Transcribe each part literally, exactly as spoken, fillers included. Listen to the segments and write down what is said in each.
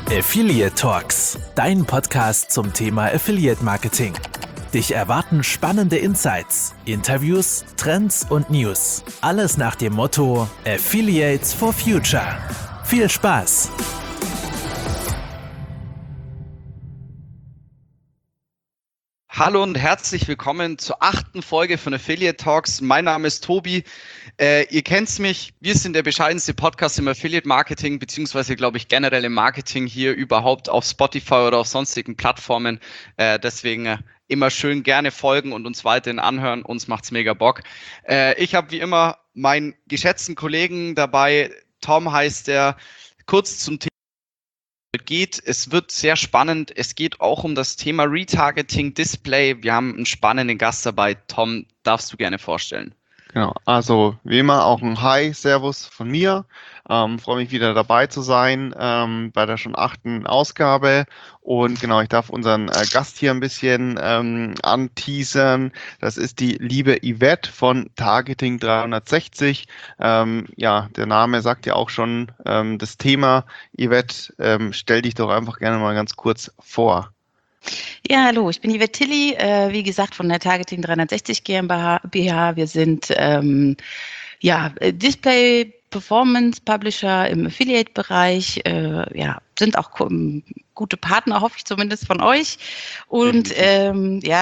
Affiliate Talks, dein Podcast zum Thema Affiliate Marketing. Dich erwarten spannende Insights, Interviews, Trends und News. Alles nach dem Motto Affiliates for Future. Viel Spaß! Hallo und herzlich willkommen zur achten Folge von Affiliate Talks. Mein Name ist Tobi. Äh, ihr kennt mich. Wir sind der bescheidenste Podcast im Affiliate Marketing, beziehungsweise, glaube ich, generell im Marketing hier überhaupt auf Spotify oder auf sonstigen Plattformen. Äh, deswegen äh, immer schön gerne folgen und uns weiterhin anhören. Uns macht's mega Bock. Äh, ich habe wie immer meinen geschätzten Kollegen dabei. Tom heißt der. Kurz zum Thema geht. Es wird sehr spannend. Es geht auch um das Thema Retargeting, Display. Wir haben einen spannenden Gast dabei. Tom, darfst du gerne vorstellen? Genau, also wie immer auch ein Hi, Servus von mir. Ähm, freue mich wieder dabei zu sein ähm, bei der schon achten Ausgabe. Und genau, ich darf unseren äh, Gast hier ein bisschen ähm, anteasern. Das ist die liebe Yvette von Targeting dreihundertsechzig. Ähm, ja, der Name sagt ja auch schon ähm, das Thema. Yvette, ähm, stell dich doch einfach gerne mal ganz kurz vor. Ja, hallo, ich bin Yvette Tilly, äh, wie gesagt von der Targeting dreihundertsechzig GmbH. Wir sind ähm, ja, Display Performance Publisher im Affiliate-Bereich, äh, ja, sind auch um, gute Partner, hoffe ich zumindest von euch. Und ähm, ja,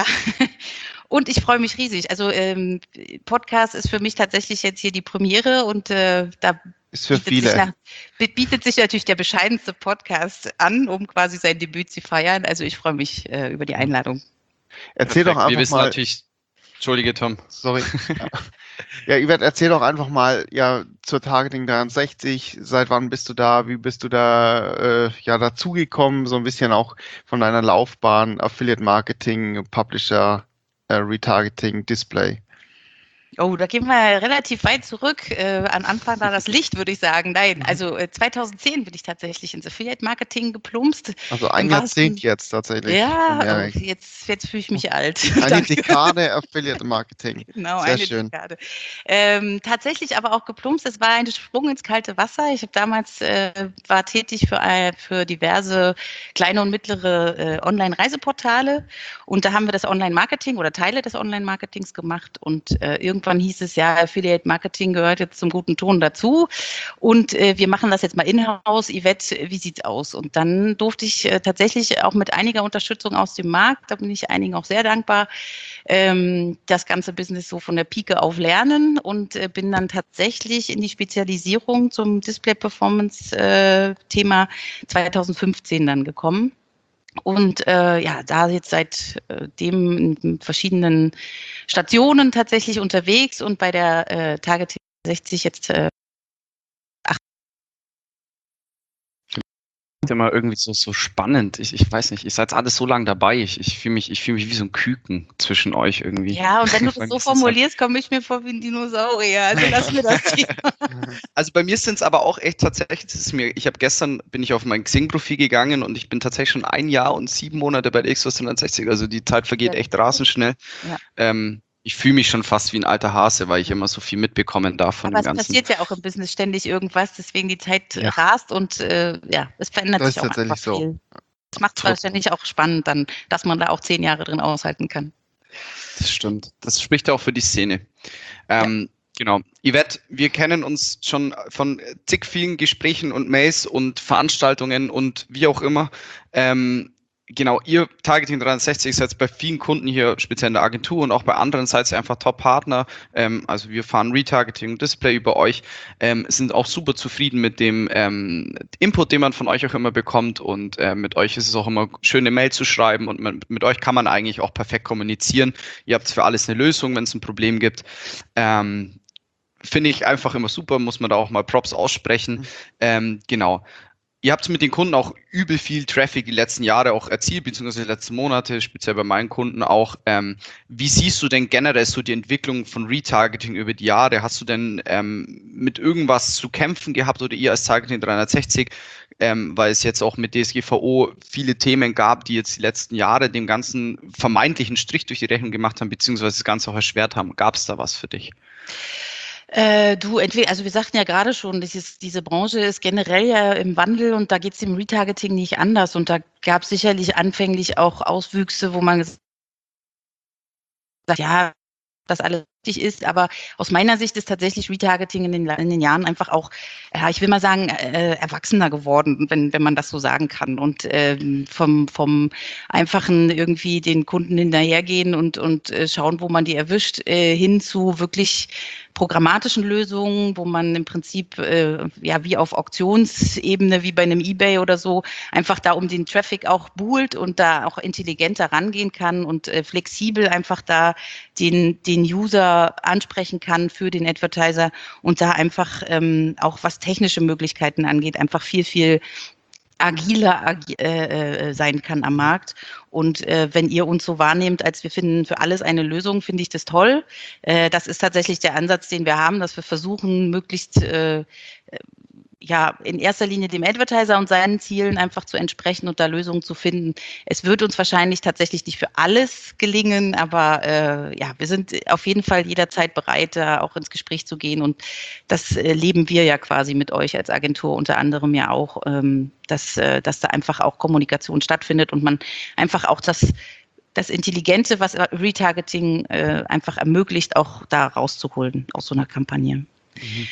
und ich freue mich riesig. Also ähm, Podcast ist für mich tatsächlich jetzt hier die Premiere und äh, da Ist für bietet viele. Sich nach, bietet sich natürlich der bescheidenste Podcast an, um quasi sein Debüt zu feiern. Also ich freue mich äh, über die Einladung. Erzähl Perfekt. doch einfach Wir wissen mal. natürlich. Entschuldige, Tom. Sorry. Ja, Yvette, erzähl doch einfach mal ja zur Targeting dreihundertsechzig. Seit wann bist du da? Wie bist du da äh, ja dazugekommen? So ein bisschen auch von deiner Laufbahn, Affiliate Marketing, Publisher, äh, Retargeting, Display. Oh, da gehen wir relativ weit zurück. Äh, an Anfang war das Licht, würde ich sagen. Nein, also äh, zweitausendzehn bin ich tatsächlich ins Affiliate-Marketing geplumpst. Also ein Im Jahrzehnt wahrsten- jetzt tatsächlich. Ja, Ja, oh, jetzt, jetzt fühle ich mich alt. eine Danke. Dekade Affiliate Marketing. Genau, Sehr eine schön. Dekade. Ähm, tatsächlich aber auch geplumpst. Es war ein Sprung ins kalte Wasser. Ich habe damals äh, war tätig für, äh, für diverse kleine und mittlere äh, Online-Reiseportale und da haben wir das Online-Marketing oder Teile des Online-Marketings gemacht und äh, irgendwann hieß es ja, Affiliate-Marketing gehört jetzt zum guten Ton dazu und äh, wir machen das jetzt mal in-house. Yvette, wie sieht's aus? Und dann durfte ich äh, tatsächlich auch mit einiger Unterstützung aus dem Markt, da bin ich einigen auch sehr dankbar, ähm, das ganze Business so von der Pike auf lernen und äh, bin dann tatsächlich in die Spezialisierung zum Display-Performance-Thema äh, zweitausendfünfzehn dann gekommen. Und äh, ja, da jetzt seitdem in verschiedenen Stationen tatsächlich unterwegs und bei der äh, Targeting sechzig jetzt äh, Immer irgendwie so, so spannend. Ich, ich weiß nicht, ihr seid alles so lange dabei. Ich, ich fühle mich, ich fühle mich wie so ein Küken zwischen euch irgendwie. Ja, und wenn du das so Das ist formulierst, komme ich mir vor wie ein Dinosaurier. Also lass mir das Thema. Also bei mir sind es aber auch echt tatsächlich, das ist mir, ich habe gestern, bin ich auf mein Xing-Profil gegangen und ich bin tatsächlich schon ein Jahr und sieben Monate bei der X dreihundertsechzig. Also die Zeit vergeht Ja. echt rasend schnell. Ja. Ähm, ich fühle mich schon fast wie ein alter Hase, weil ich immer so viel mitbekommen darf von Aber dem es Ganzen. passiert ja auch im Business ständig irgendwas, deswegen die Zeit Ja. rast und äh, ja, es verändert Das sich ist auch tatsächlich einfach so. viel. Das macht es Tot- wahrscheinlich auch spannend dann, dass man da auch zehn Jahre drin aushalten kann. Das stimmt. Das spricht auch für die Szene. Ähm, Genau. Yvette, wir kennen uns schon von zig vielen Gesprächen und Mails und Veranstaltungen und wie auch immer. Ähm, genau, ihr Targeting dreihundertsechzig seid bei vielen Kunden hier, speziell in der Agentur und auch bei anderen seid ihr einfach Top-Partner. Ähm, also wir fahren Retargeting und Display über euch, ähm, sind auch super zufrieden mit dem ähm, Input, den man von euch auch immer bekommt und äh, mit euch ist es auch immer schön, eine Mail zu schreiben und mit, mit euch kann man eigentlich auch perfekt kommunizieren. Ihr habt für alles eine Lösung, wenn es ein Problem gibt. Ähm, Finde ich einfach immer super, muss man da auch mal Props aussprechen. Mhm. Ähm, genau. Ihr habt mit den Kunden auch übel viel Traffic die letzten Jahre auch erzielt, beziehungsweise die letzten Monate, speziell bei meinen Kunden auch. Ähm, wie siehst du denn generell so die Entwicklung von Retargeting über die Jahre? Hast du denn ähm, mit irgendwas zu kämpfen gehabt oder ihr als Targeting dreihundertsechzig, ähm, weil es jetzt auch mit D S G V O viele Themen gab, die jetzt die letzten Jahre dem ganzen vermeintlichen Strich durch die Rechnung gemacht haben, beziehungsweise das Ganze auch erschwert haben? Gab es da was für dich? Äh, du, entweder, also wir sagten ja gerade schon, dieses, diese Branche ist generell ja im Wandel und da geht es im Retargeting nicht anders. Und da gab es sicherlich anfänglich auch Auswüchse, wo man gesagt hat, ja, das alles richtig ist, aber aus meiner Sicht ist tatsächlich Retargeting in den, in den Jahren einfach auch, ja, ich will mal sagen, äh, erwachsener geworden, wenn, wenn man das so sagen kann. Und ähm, vom, vom einfachen irgendwie den Kunden hinterhergehen und, und äh, schauen, wo man die erwischt, äh, hin zu wirklich programmatischen Lösungen, wo man im Prinzip äh, ja wie auf Auktionsebene, wie bei einem eBay oder so, einfach da um den Traffic auch buhlt und da auch intelligenter rangehen kann und äh, flexibel einfach da den, den User ansprechen kann für den Advertiser und da einfach ähm, auch was technische Möglichkeiten angeht, einfach viel, viel agiler agi äh, sein kann am Markt. Und äh, wenn ihr uns so wahrnehmt, als wir finden für alles eine Lösung, finde ich das toll. Äh, das ist tatsächlich der Ansatz, den wir haben, dass wir versuchen, möglichst äh, ja, in erster Linie dem Advertiser und seinen Zielen einfach zu entsprechen und da Lösungen zu finden. Es wird uns wahrscheinlich tatsächlich nicht für alles gelingen, aber äh, ja, wir sind auf jeden Fall jederzeit bereit, da auch ins Gespräch zu gehen und das äh, leben wir ja quasi mit euch als Agentur unter anderem ja auch, ähm, dass, äh, dass da einfach auch Kommunikation stattfindet und man einfach auch das das Intelligente, was Retargeting äh, einfach ermöglicht, auch da rauszuholen aus so einer Kampagne. Mhm.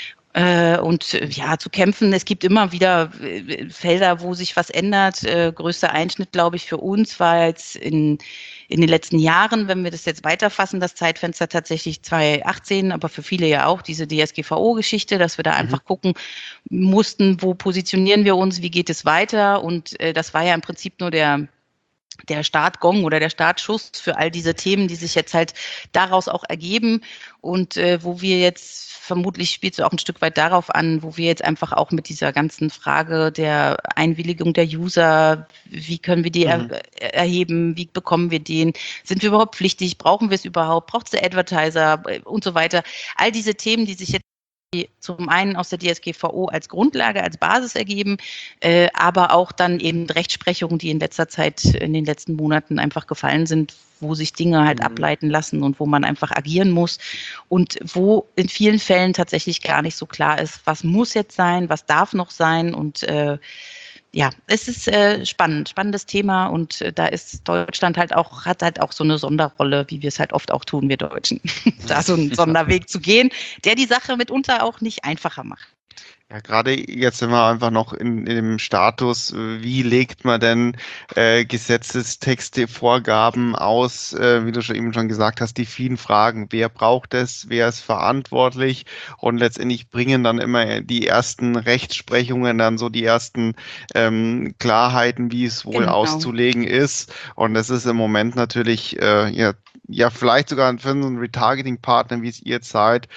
Und ja, zu kämpfen, es gibt immer wieder Felder, wo sich was ändert. Äh, größter Einschnitt, glaube ich, für uns war jetzt in, in den letzten Jahren, wenn wir das jetzt weiterfassen, das Zeitfenster tatsächlich zwanzig achtzehn, aber für viele ja auch diese D S G V O-Geschichte, dass wir da mhm. einfach gucken mussten, wo positionieren wir uns, wie geht es weiter. Und äh, das war ja im Prinzip nur der der Startgong oder der Startschuss für all diese Themen, die sich jetzt halt daraus auch ergeben und äh, wo wir jetzt vermutlich spielt es auch ein Stück weit darauf an, wo wir jetzt einfach auch mit dieser ganzen Frage der Einwilligung der User, wie können wir die mhm. er erheben, wie bekommen wir den, sind wir überhaupt pflichtig, brauchen wir es überhaupt, braucht es der Advertiser und so weiter. All diese Themen, die sich jetzt zum einen aus der D S G V O als Grundlage, als Basis ergeben, äh, aber auch dann eben Rechtsprechungen, die in letzter Zeit, in den letzten Monaten einfach gefallen sind, wo sich Dinge halt mhm. ableiten lassen und wo man einfach agieren muss und wo in vielen Fällen tatsächlich gar nicht so klar ist, was muss jetzt sein, was darf noch sein und äh, ja, es ist äh, spannend, spannendes Thema und äh, da ist Deutschland halt auch, hat halt auch so eine Sonderrolle, wie wir es halt oft auch tun, wir Deutschen, da so einen Sonderweg zu gehen, der die Sache mitunter auch nicht einfacher macht. Ja, gerade jetzt sind wir einfach noch in, in dem Status, wie legt man denn äh, Gesetzestexte, Vorgaben aus, äh, wie du schon eben schon gesagt hast, die vielen Fragen, wer braucht es, wer ist verantwortlich und letztendlich bringen dann immer die ersten Rechtsprechungen, dann so die ersten ähm, Klarheiten, wie es wohl genau. auszulegen ist und das ist im Moment natürlich äh, ja ja, vielleicht sogar für einen Retargeting-Partner, wie es ihr jetzt seid,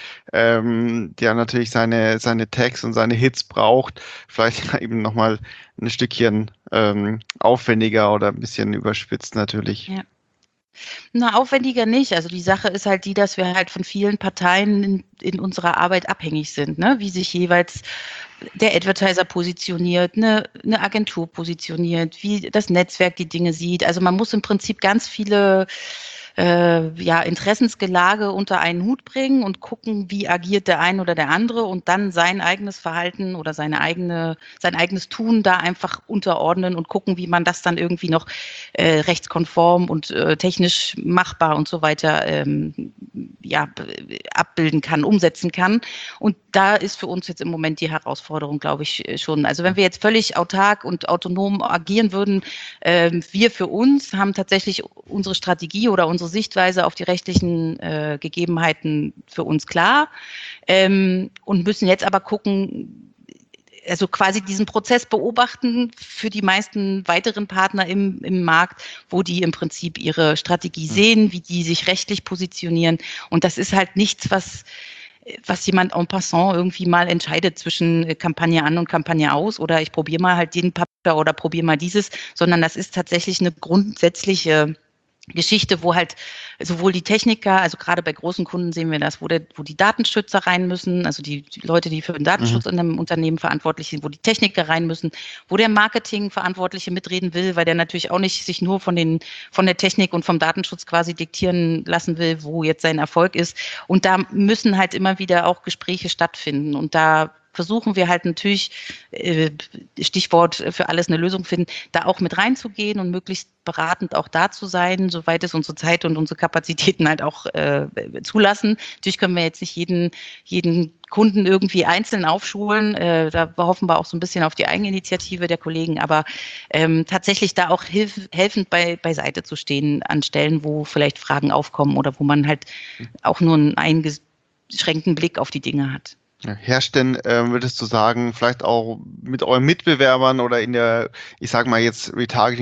ähm, der natürlich seine, seine Tags und seine Hits braucht, vielleicht eben nochmal ein Stückchen ähm, aufwendiger oder ein bisschen überspitzt natürlich. Ja. Na, aufwendiger nicht. Also die Sache ist halt die, dass wir halt von vielen Parteien in, in unserer Arbeit abhängig sind, ne? Wie sich jeweils der Advertiser positioniert, eine, eine Agentur positioniert, wie das Netzwerk die Dinge sieht. Also man muss im Prinzip ganz viele Äh, ja, Interessensgelage unter einen Hut bringen und gucken, wie agiert der eine oder der andere und dann sein eigenes Verhalten oder seine eigene, sein eigenes Tun da einfach unterordnen und gucken, wie man das dann irgendwie noch äh, rechtskonform und äh, technisch machbar und so weiter ähm, ja, abbilden kann, umsetzen kann. Und da ist für uns jetzt im Moment die Herausforderung, glaube ich, schon. Also wenn wir jetzt völlig autark und autonom agieren würden, äh, wir für uns haben tatsächlich unsere Strategie oder unsere Sichtweise auf die rechtlichen äh, Gegebenheiten für uns klar ähm, und müssen jetzt aber gucken, also quasi diesen Prozess beobachten für die meisten weiteren Partner im, im Markt, wo die im Prinzip ihre Strategie sehen, wie die sich rechtlich positionieren. Und das ist halt nichts, was was jemand en passant irgendwie mal entscheidet zwischen Kampagne an und Kampagne aus oder ich probiere mal halt den Papier oder probiere mal dieses, sondern das ist tatsächlich eine grundsätzliche Geschichte, wo halt sowohl die Techniker, also gerade bei großen Kunden sehen wir das, wo, der, wo die Datenschützer rein müssen, also die, die Leute, die für den Datenschutz mhm. in einem Unternehmen verantwortlich sind, wo die Techniker rein müssen, wo der Marketingverantwortliche mitreden will, weil der natürlich auch nicht sich nur von den von der Technik und vom Datenschutz quasi diktieren lassen will, wo jetzt sein Erfolg ist. Und da müssen halt immer wieder auch Gespräche stattfinden. Und da versuchen wir halt natürlich, äh, Stichwort für alles eine Lösung finden, da auch mit reinzugehen und möglichst beratend auch da zu sein, soweit es unsere Zeit und unsere Kapazitäten halt auch äh, zulassen. Natürlich können wir jetzt nicht jeden, jeden Kunden irgendwie einzeln aufschulen. Äh, da hoffen wir auch so ein bisschen auf die Eigeninitiative der Kollegen, aber ähm, tatsächlich da auch hilf, helfend bei, beiseite zu stehen an Stellen, wo vielleicht Fragen aufkommen oder wo man halt auch nur einen eingeschränkten Blick auf die Dinge hat. Ja, herrscht denn, äh, würdest du sagen, vielleicht auch mit euren Mitbewerbern oder in der, ich sage mal jetzt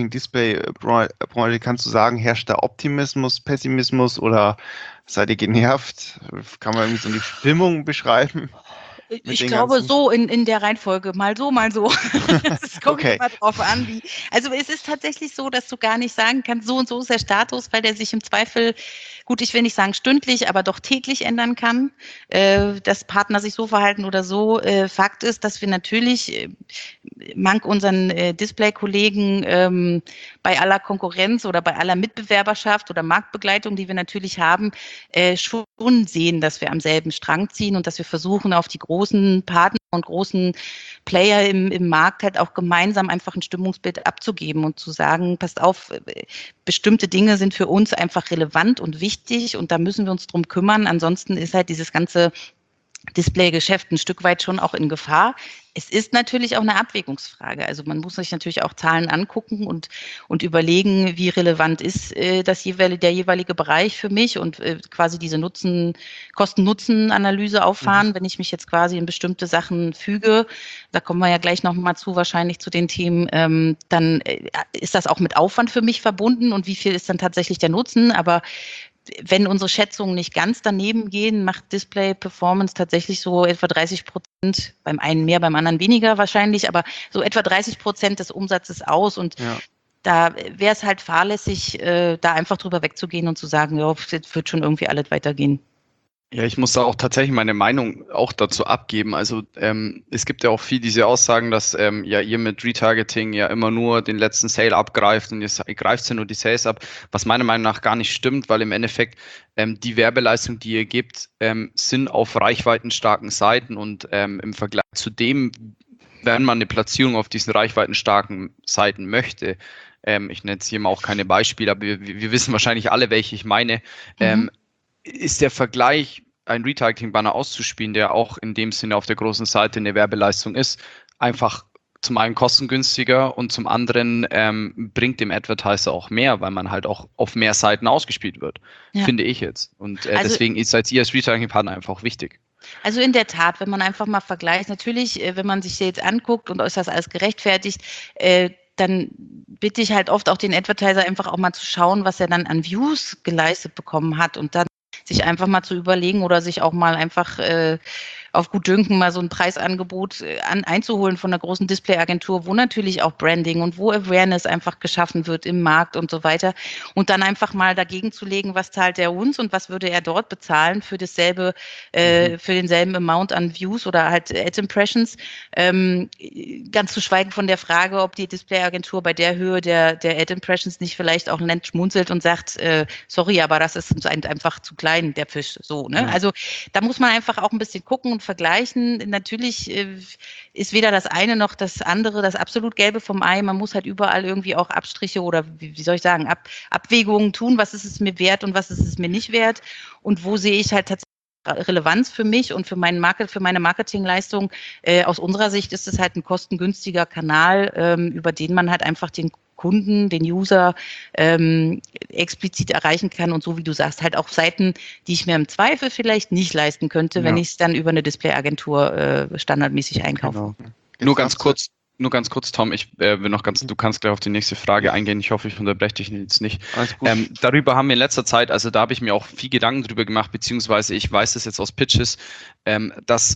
Retargeting-Display-Branche, kannst du sagen, herrscht da Optimismus, Pessimismus oder seid ihr genervt? Kann man irgendwie so eine Stimmung beschreiben? Ich glaube ganzen? so in, in der Reihenfolge, mal so, mal so. Es kommt okay. immer drauf an, wie. Also es ist tatsächlich so, dass du gar nicht sagen kannst, so und so ist der Status, weil der sich im Zweifel, gut, ich will nicht sagen stündlich, aber doch täglich ändern kann, äh, dass Partner sich so verhalten oder so. Äh, Fakt ist, dass wir natürlich äh, mank unseren äh, Display-Kollegen ähm, bei aller Konkurrenz oder bei aller Mitbewerberschaft oder Marktbegleitung, die wir natürlich haben, äh, schon sehen, dass wir am selben Strang ziehen und dass wir versuchen, auf die großen großen Partner und großen Player im, im Markt halt auch gemeinsam einfach ein Stimmungsbild abzugeben und zu sagen, passt auf, bestimmte Dinge sind für uns einfach relevant und wichtig und da müssen wir uns drum kümmern. Ansonsten ist halt dieses ganze Display-Geschäft ein Stück weit schon auch in Gefahr. Es ist natürlich auch eine Abwägungsfrage. Also man muss sich natürlich auch Zahlen angucken und, und überlegen, wie relevant ist äh, das jeweilige, der jeweilige Bereich für mich und äh, quasi diese Nutzen, Kosten-Nutzen-Analyse auffahren, mhm. wenn ich mich jetzt quasi in bestimmte Sachen füge. Da kommen wir ja gleich nochmal zu, wahrscheinlich zu den Themen. Ähm, dann äh, ist das auch mit Aufwand für mich verbunden und wie viel ist dann tatsächlich der Nutzen? Aber wenn unsere Schätzungen nicht ganz daneben gehen, macht Display Performance tatsächlich so etwa dreißig Prozent, beim einen mehr, beim anderen weniger wahrscheinlich, aber so etwa dreißig Prozent des Umsatzes aus und ja. Da wäre es halt fahrlässig, äh, da einfach drüber wegzugehen und zu sagen, ja, jetzt wird schon irgendwie alles weitergehen. Ja, ich muss da auch tatsächlich meine Meinung auch dazu abgeben. Also ähm, es gibt ja auch viel diese Aussagen, dass ähm, ja ihr mit Retargeting ja immer nur den letzten Sale abgreift und ihr greift ja nur die Sales ab, was meiner Meinung nach gar nicht stimmt, weil im Endeffekt ähm, die Werbeleistung, die ihr gebt, ähm, sind auf reichweitenstarken Seiten und ähm, im Vergleich zu dem, wenn man eine Platzierung auf diesen reichweitenstarken Seiten möchte, ähm, ich nenne jetzt hier mal auch keine Beispiele, aber wir, wir wissen wahrscheinlich alle, welche ich meine, mhm. ähm, ist der Vergleich, ein Retargeting-Banner auszuspielen, der auch in dem Sinne auf der großen Seite eine Werbeleistung ist, einfach zum einen kostengünstiger und zum anderen ähm, bringt dem Advertiser auch mehr, weil man halt auch auf mehr Seiten ausgespielt wird, ja. finde ich jetzt. Und äh, also, deswegen ist seid ihr als Retargeting-Partner einfach auch wichtig. Also in der Tat, wenn man einfach mal vergleicht, natürlich, äh, wenn man sich jetzt anguckt und ist das alles gerechtfertigt, äh, dann bitte ich halt oft auch den Advertiser einfach auch mal zu schauen, was er dann an Views geleistet bekommen hat und dann sich einfach mal zu überlegen oder sich auch mal einfach äh, auf gut Dünken mal so ein Preisangebot äh, an, einzuholen von einer großen Displayagentur, wo natürlich auch Branding und wo Awareness einfach geschaffen wird im Markt und so weiter und dann einfach mal dagegen zu legen, was zahlt er uns und was würde er dort bezahlen für dasselbe, äh, mhm. für denselben Amount an Views oder halt Ad Impressions. Ähm, ganz zu schweigen von der Frage, ob die Displayagentur bei der Höhe der, der Ad Impressions nicht vielleicht auch nett schmunzelt und sagt, äh, sorry, aber das ist uns einfach zu klein, der Fisch, so, ne? Mhm. Also da muss man einfach auch ein bisschen gucken und vergleichen. Natürlich äh, ist weder das eine noch das andere das absolut Gelbe vom Ei. Man muss halt überall irgendwie auch Abstriche oder wie, wie soll ich sagen, Ab, Abwägungen tun, was ist es mir wert und was ist es mir nicht wert und wo sehe ich halt tatsächlich Relevanz für mich und für meinen Market, für meine Marketingleistung. Äh, aus unserer Sicht ist es halt ein kostengünstiger Kanal, ähm, über den man halt einfach den Kunden, den User ähm, explizit erreichen kann und so wie du sagst, halt auch Seiten, die ich mir im Zweifel vielleicht nicht leisten könnte, ja. wenn ich es dann über eine Displayagentur äh, standardmäßig einkaufe. Genau. Nur ganz kurz, nur ganz kurz, Tom, ich äh, will noch ganz, du kannst gleich auf die nächste Frage eingehen. Ich hoffe, ich unterbreche dich jetzt nicht. Ähm, darüber haben wir in letzter Zeit, also da habe ich mir auch viel Gedanken drüber gemacht, beziehungsweise ich weiß das jetzt aus Pitches, ähm, dass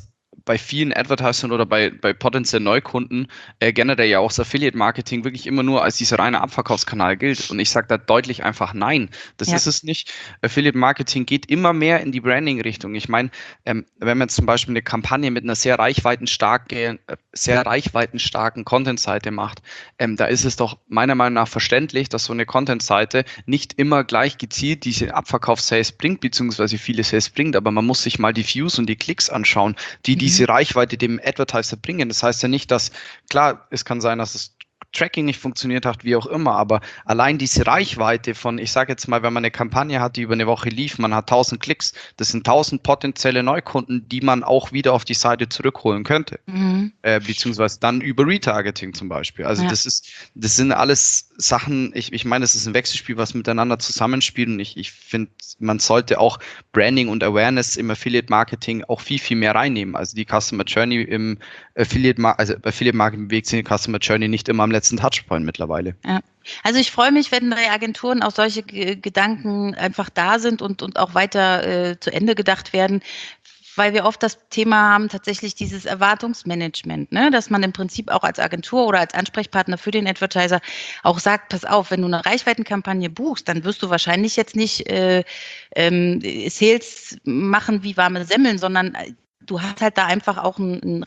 bei vielen Advertisern oder bei, bei potenziellen Neukunden äh, generell ja auch das Affiliate-Marketing wirklich immer nur als dieser reine Abverkaufskanal gilt. Und ich sage da deutlich einfach nein. Das Ja. ist es nicht. Affiliate-Marketing geht immer mehr in die Branding-Richtung. Ich meine, ähm, wenn man jetzt zum Beispiel eine Kampagne mit einer sehr reichweitenstarke, äh, sehr reichweitenstarken Content-Seite macht, ähm, da ist es doch meiner Meinung nach verständlich, dass so eine Content-Seite nicht immer gleich gezielt diese Abverkaufs-Sales bringt, beziehungsweise viele Sales bringt, aber man muss sich mal die Views und die Klicks anschauen, die diese Reichweite dem Advertiser bringen. Das heißt ja nicht, dass, klar, es kann sein, dass es Tracking nicht funktioniert hat, wie auch immer, aber allein diese Reichweite von, ich sage jetzt mal, wenn man eine Kampagne hat, die über eine Woche lief, man hat tausend Klicks, das sind tausend potenzielle Neukunden, die man auch wieder auf die Seite zurückholen könnte, Mhm. äh, beziehungsweise dann über Retargeting zum Beispiel. Also Ja. das ist, das sind alles Sachen, ich, ich meine, das ist ein Wechselspiel, was miteinander zusammenspielt und ich, ich finde, man sollte auch Branding und Awareness im Affiliate-Marketing auch viel, viel mehr reinnehmen. Also die Customer Journey im Affiliate, also Affiliate-Marketing bewegt sich die Customer Journey nicht immer am letzten Touchpoint mittlerweile. Ja. Also ich freue mich, wenn bei Agenturen auch solche G- Gedanken einfach da sind und, und auch weiter äh, zu Ende gedacht werden, weil wir oft das Thema haben, tatsächlich dieses Erwartungsmanagement, ne? Dass man im Prinzip auch als Agentur oder als Ansprechpartner für den Advertiser auch sagt, pass auf, wenn du eine Reichweitenkampagne buchst, dann wirst du wahrscheinlich jetzt nicht äh, ähm, Sales machen wie warme Semmeln, sondern du hast halt da einfach auch einen, einen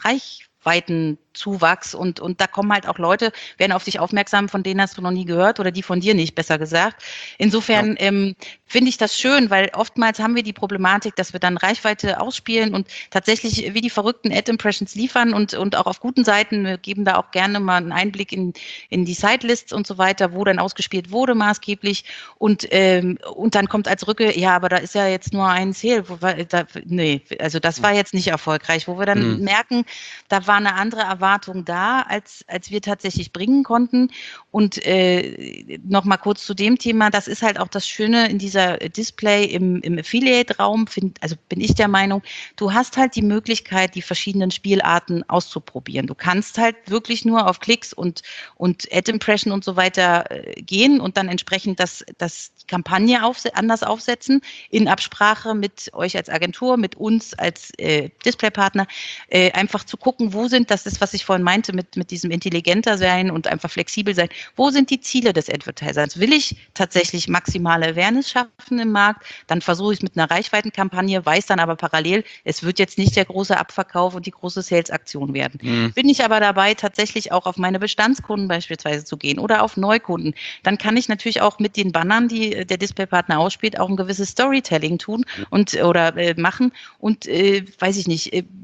Reichweitenzuwachs und, und da kommen halt auch Leute, werden auf dich aufmerksam, von denen hast du noch nie gehört oder die von dir nicht, besser gesagt. Insofern ja. ähm, finde ich das schön, weil oftmals haben wir die Problematik, dass wir dann Reichweite ausspielen und tatsächlich wie die verrückten Ad-Impressions liefern und, und auch auf guten Seiten, wir geben da auch gerne mal einen Einblick in, in die Sitelists und so weiter, wo dann ausgespielt wurde maßgeblich und, ähm, und dann kommt als Rücke, ja, aber da ist ja jetzt nur ein Sale, wo wir, da, nee, also das war jetzt nicht erfolgreich, wo wir dann mhm. merken, da war eine andere Erwartung da, als, als wir tatsächlich bringen konnten. Und äh, nochmal kurz zu dem Thema, das ist halt auch das Schöne in dieser Display im, im Affiliate-Raum, find, also bin ich der Meinung, du hast halt die Möglichkeit, die verschiedenen Spielarten auszuprobieren. Du kannst halt wirklich nur auf Klicks und, und Ad-Impression und so weiter äh, gehen und dann entsprechend das, das Kampagne aufse- anders aufsetzen, in Absprache mit euch als Agentur, mit uns als äh, Displaypartner, äh, einfach zu gucken, wo sind, das ist, was ich vorhin meinte, mit, mit diesem intelligenter sein und einfach flexibel sein, wo sind die Ziele des Advertisers? Will ich tatsächlich maximale Awareness schaffen im Markt, dann versuche ich es mit einer Reichweitenkampagne, weiß dann aber parallel, es wird jetzt nicht der große Abverkauf und die große Sales-Aktion werden. Mhm. Bin ich aber dabei, tatsächlich auch auf meine Bestandskunden beispielsweise zu gehen oder auf Neukunden, dann kann ich natürlich auch mit den Bannern, die der Displaypartner ausspielt, auch ein gewisses Storytelling tun und oder äh, machen und äh, weiß ich nicht, äh,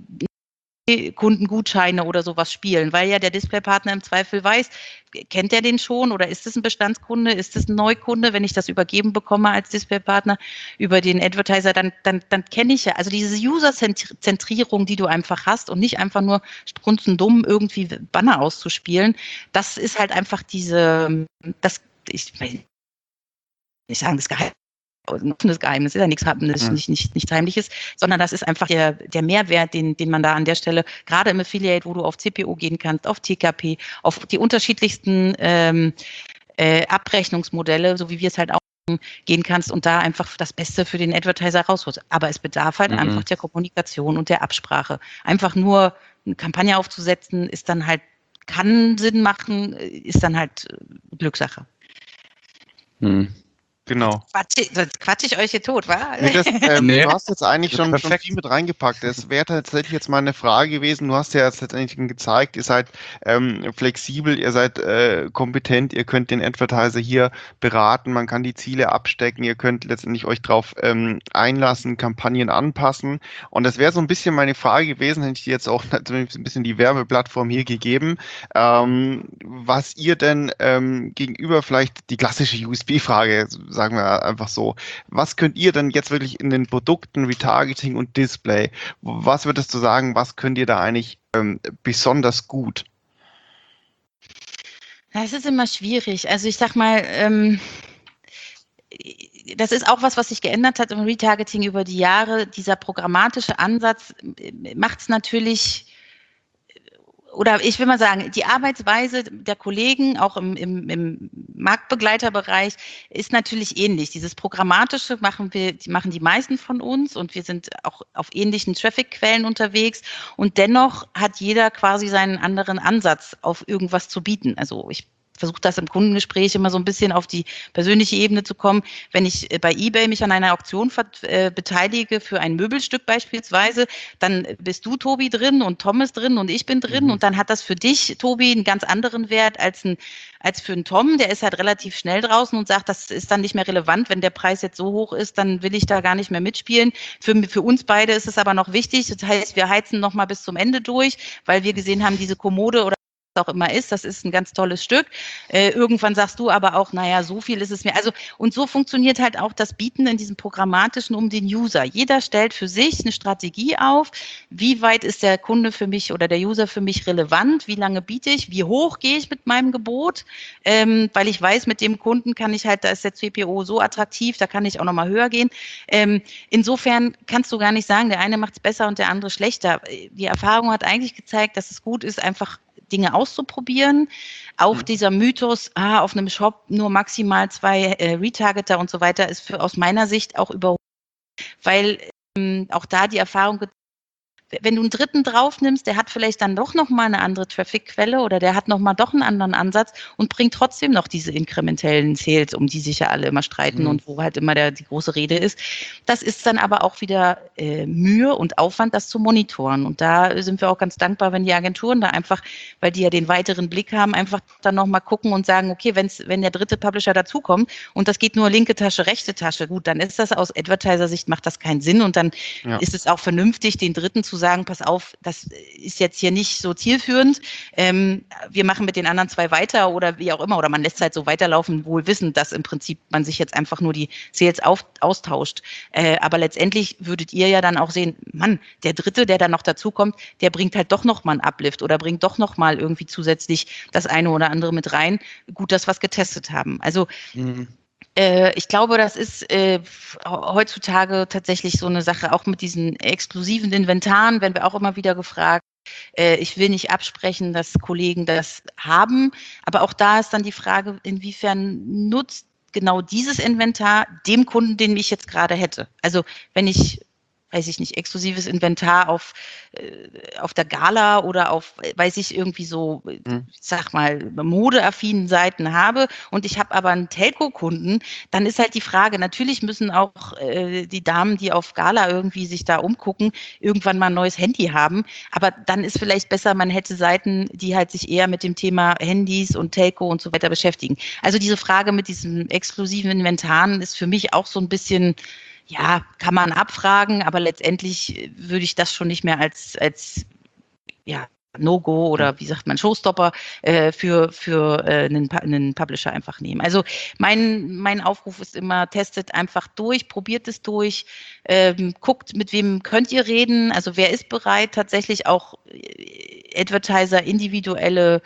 Kundengutscheine oder sowas spielen, weil ja der Displaypartner im Zweifel weiß, kennt er den schon oder ist es ein Bestandskunde, ist es ein Neukunde, wenn ich das übergeben bekomme als Displaypartner über den Advertiser, dann, dann, dann kenne ich ja, also diese User-Zentrierung, die du einfach hast und nicht einfach nur strunzendumm irgendwie Banner auszuspielen, das ist halt einfach diese, das, ich will nicht sagen, das Geheimnis, ein offenes Geheimnis, ist ja nichts, nicht, nicht, nicht, nichts Heimliches, sondern das ist einfach der, der Mehrwert, den, den man da an der Stelle, gerade im Affiliate, wo du auf C P O gehen kannst, auf T K P, auf die unterschiedlichsten ähm, äh, Abrechnungsmodelle, so wie wir es halt auch gehen kannst und da einfach das Beste für den Advertiser rausholst. Aber es bedarf halt mhm. einfach der Kommunikation und der Absprache. Einfach nur eine Kampagne aufzusetzen, ist dann halt, kann Sinn machen, ist dann halt Glückssache. Mhm. Genau. Quatsch, sonst quatsch ich euch hier tot, wa? Nee, das, ähm, nee. Du hast jetzt eigentlich schon, schon viel mit reingepackt. Es wäre tatsächlich jetzt mal eine Frage gewesen. Du hast ja jetzt letztendlich gezeigt, ihr seid ähm, flexibel, ihr seid äh, kompetent, ihr könnt den Advertiser hier beraten, man kann die Ziele abstecken, ihr könnt letztendlich euch drauf ähm, einlassen, Kampagnen anpassen. Und das wäre so ein bisschen meine Frage gewesen, hätte ich dir jetzt auch natürlich ein bisschen die Werbeplattform hier gegeben, ähm, was ihr denn ähm, gegenüber vielleicht die klassische U S B-Frage, sagen wir einfach so. Was könnt ihr denn jetzt wirklich in den Produkten, Retargeting und Display, was würdest du sagen, was könnt ihr da eigentlich ähm, besonders gut? Das ist immer schwierig. Also ich sag mal, ähm, das ist auch was, was sich geändert hat im Retargeting über die Jahre. Dieser programmatische Ansatz macht es natürlich, oder ich will mal sagen, die Arbeitsweise der Kollegen, auch im, im, im Marktbegleiterbereich ist natürlich ähnlich. Dieses Programmatische machen wir, die machen die meisten von uns und wir sind auch auf ähnlichen Traffic-Quellen unterwegs und dennoch hat jeder quasi seinen anderen Ansatz, auf irgendwas zu bieten. Also ich versuche das im Kundengespräch immer so ein bisschen auf die persönliche Ebene zu kommen. Wenn ich bei eBay mich an einer Auktion äh, beteilige für ein Möbelstück beispielsweise, dann bist du, Tobi, drin und Tom ist drin und ich bin drin mhm. und dann hat das für dich, Tobi, einen ganz anderen Wert als, ein, als für einen Tom. Der ist halt relativ schnell draußen und sagt, das ist dann nicht mehr relevant. Wenn der Preis jetzt so hoch ist, dann will ich da gar nicht mehr mitspielen. Für, für uns beide ist es aber noch wichtig. Das heißt, wir heizen noch mal bis zum Ende durch, weil wir gesehen haben, diese Kommode oder auch immer ist, das ist ein ganz tolles Stück. Äh, irgendwann sagst du aber auch, naja, so viel ist es mir. Also, und so funktioniert halt auch das Bieten in diesem Programmatischen um den User. Jeder stellt für sich eine Strategie auf. Wie weit ist der Kunde für mich oder der User für mich relevant? Wie lange biete ich? Wie hoch gehe ich mit meinem Gebot? Ähm, weil ich weiß, mit dem Kunden kann ich halt, da ist der C P O so attraktiv, da kann ich auch nochmal höher gehen. Ähm, insofern kannst du gar nicht sagen, der eine macht es besser und der andere schlechter. Die Erfahrung hat eigentlich gezeigt, dass es gut ist, einfach Dinge auszuprobieren. Auch mhm. dieser Mythos, ah, auf einem Shop nur maximal zwei äh, Retargeter und so weiter, ist für, aus meiner Sicht auch überholt, weil ähm, auch da die Erfahrung, wenn du einen Dritten drauf nimmst, der hat vielleicht dann doch nochmal eine andere Traffic-Quelle oder der hat nochmal doch einen anderen Ansatz und bringt trotzdem noch diese inkrementellen Sales, um die sich ja alle immer streiten mhm. und wo halt immer der, die große Rede ist. Das ist dann aber auch wieder äh, Mühe und Aufwand, das zu monitoren. Und da sind wir auch ganz dankbar, wenn die Agenturen da einfach, weil die ja den weiteren Blick haben, einfach dann nochmal gucken und sagen, okay, wenn's, wenn der dritte Publisher dazukommt und das geht nur linke Tasche, rechte Tasche, gut, dann ist das aus Advertiser-Sicht, macht das keinen Sinn und dann ja. ist es auch vernünftig, den dritten zu sagen, pass auf, das ist jetzt hier nicht so zielführend, ähm, wir machen mit den anderen zwei weiter oder wie auch immer, oder man lässt es halt so weiterlaufen, wohl wissend, dass im Prinzip man sich jetzt einfach nur die Sales auf, austauscht. Äh, aber letztendlich würdet ihr ja dann auch sehen, Mann, der Dritte, der dann noch dazukommt, der bringt halt doch nochmal einen Uplift oder bringt doch nochmal irgendwie zusätzlich das eine oder andere mit rein. Gut, dass wir es getestet haben. Also mhm. Ich glaube, das ist äh, heutzutage tatsächlich so eine Sache, auch mit diesen exklusiven Inventaren, werden wir auch immer wieder gefragt. Äh, ich will nicht absprechen, dass Kollegen das haben, aber auch da ist dann die Frage, inwiefern nutzt genau dieses Inventar dem Kunden, den ich jetzt gerade hätte. Also wenn ich weiß ich nicht, exklusives Inventar auf, äh, auf der Gala oder auf, weiß ich, irgendwie so, hm. ich sag mal, modeaffinen Seiten habe und ich habe aber einen Telco-Kunden, dann ist halt die Frage, natürlich müssen auch äh, die Damen, die auf Gala irgendwie sich da umgucken, irgendwann mal ein neues Handy haben, aber dann ist vielleicht besser, man hätte Seiten, die halt sich eher mit dem Thema Handys und Telco und so weiter beschäftigen. Also diese Frage mit diesen exklusiven Inventaren ist für mich auch so ein bisschen, ja, kann man abfragen, aber letztendlich würde ich das schon nicht mehr als, als ja, No-Go oder wie sagt man, Showstopper äh, für, für äh, einen, einen Publisher einfach nehmen. Also mein, mein Aufruf ist immer, testet einfach durch, probiert es durch, ähm, guckt, mit wem könnt ihr reden, also wer ist bereit, tatsächlich auch Advertiser individuelle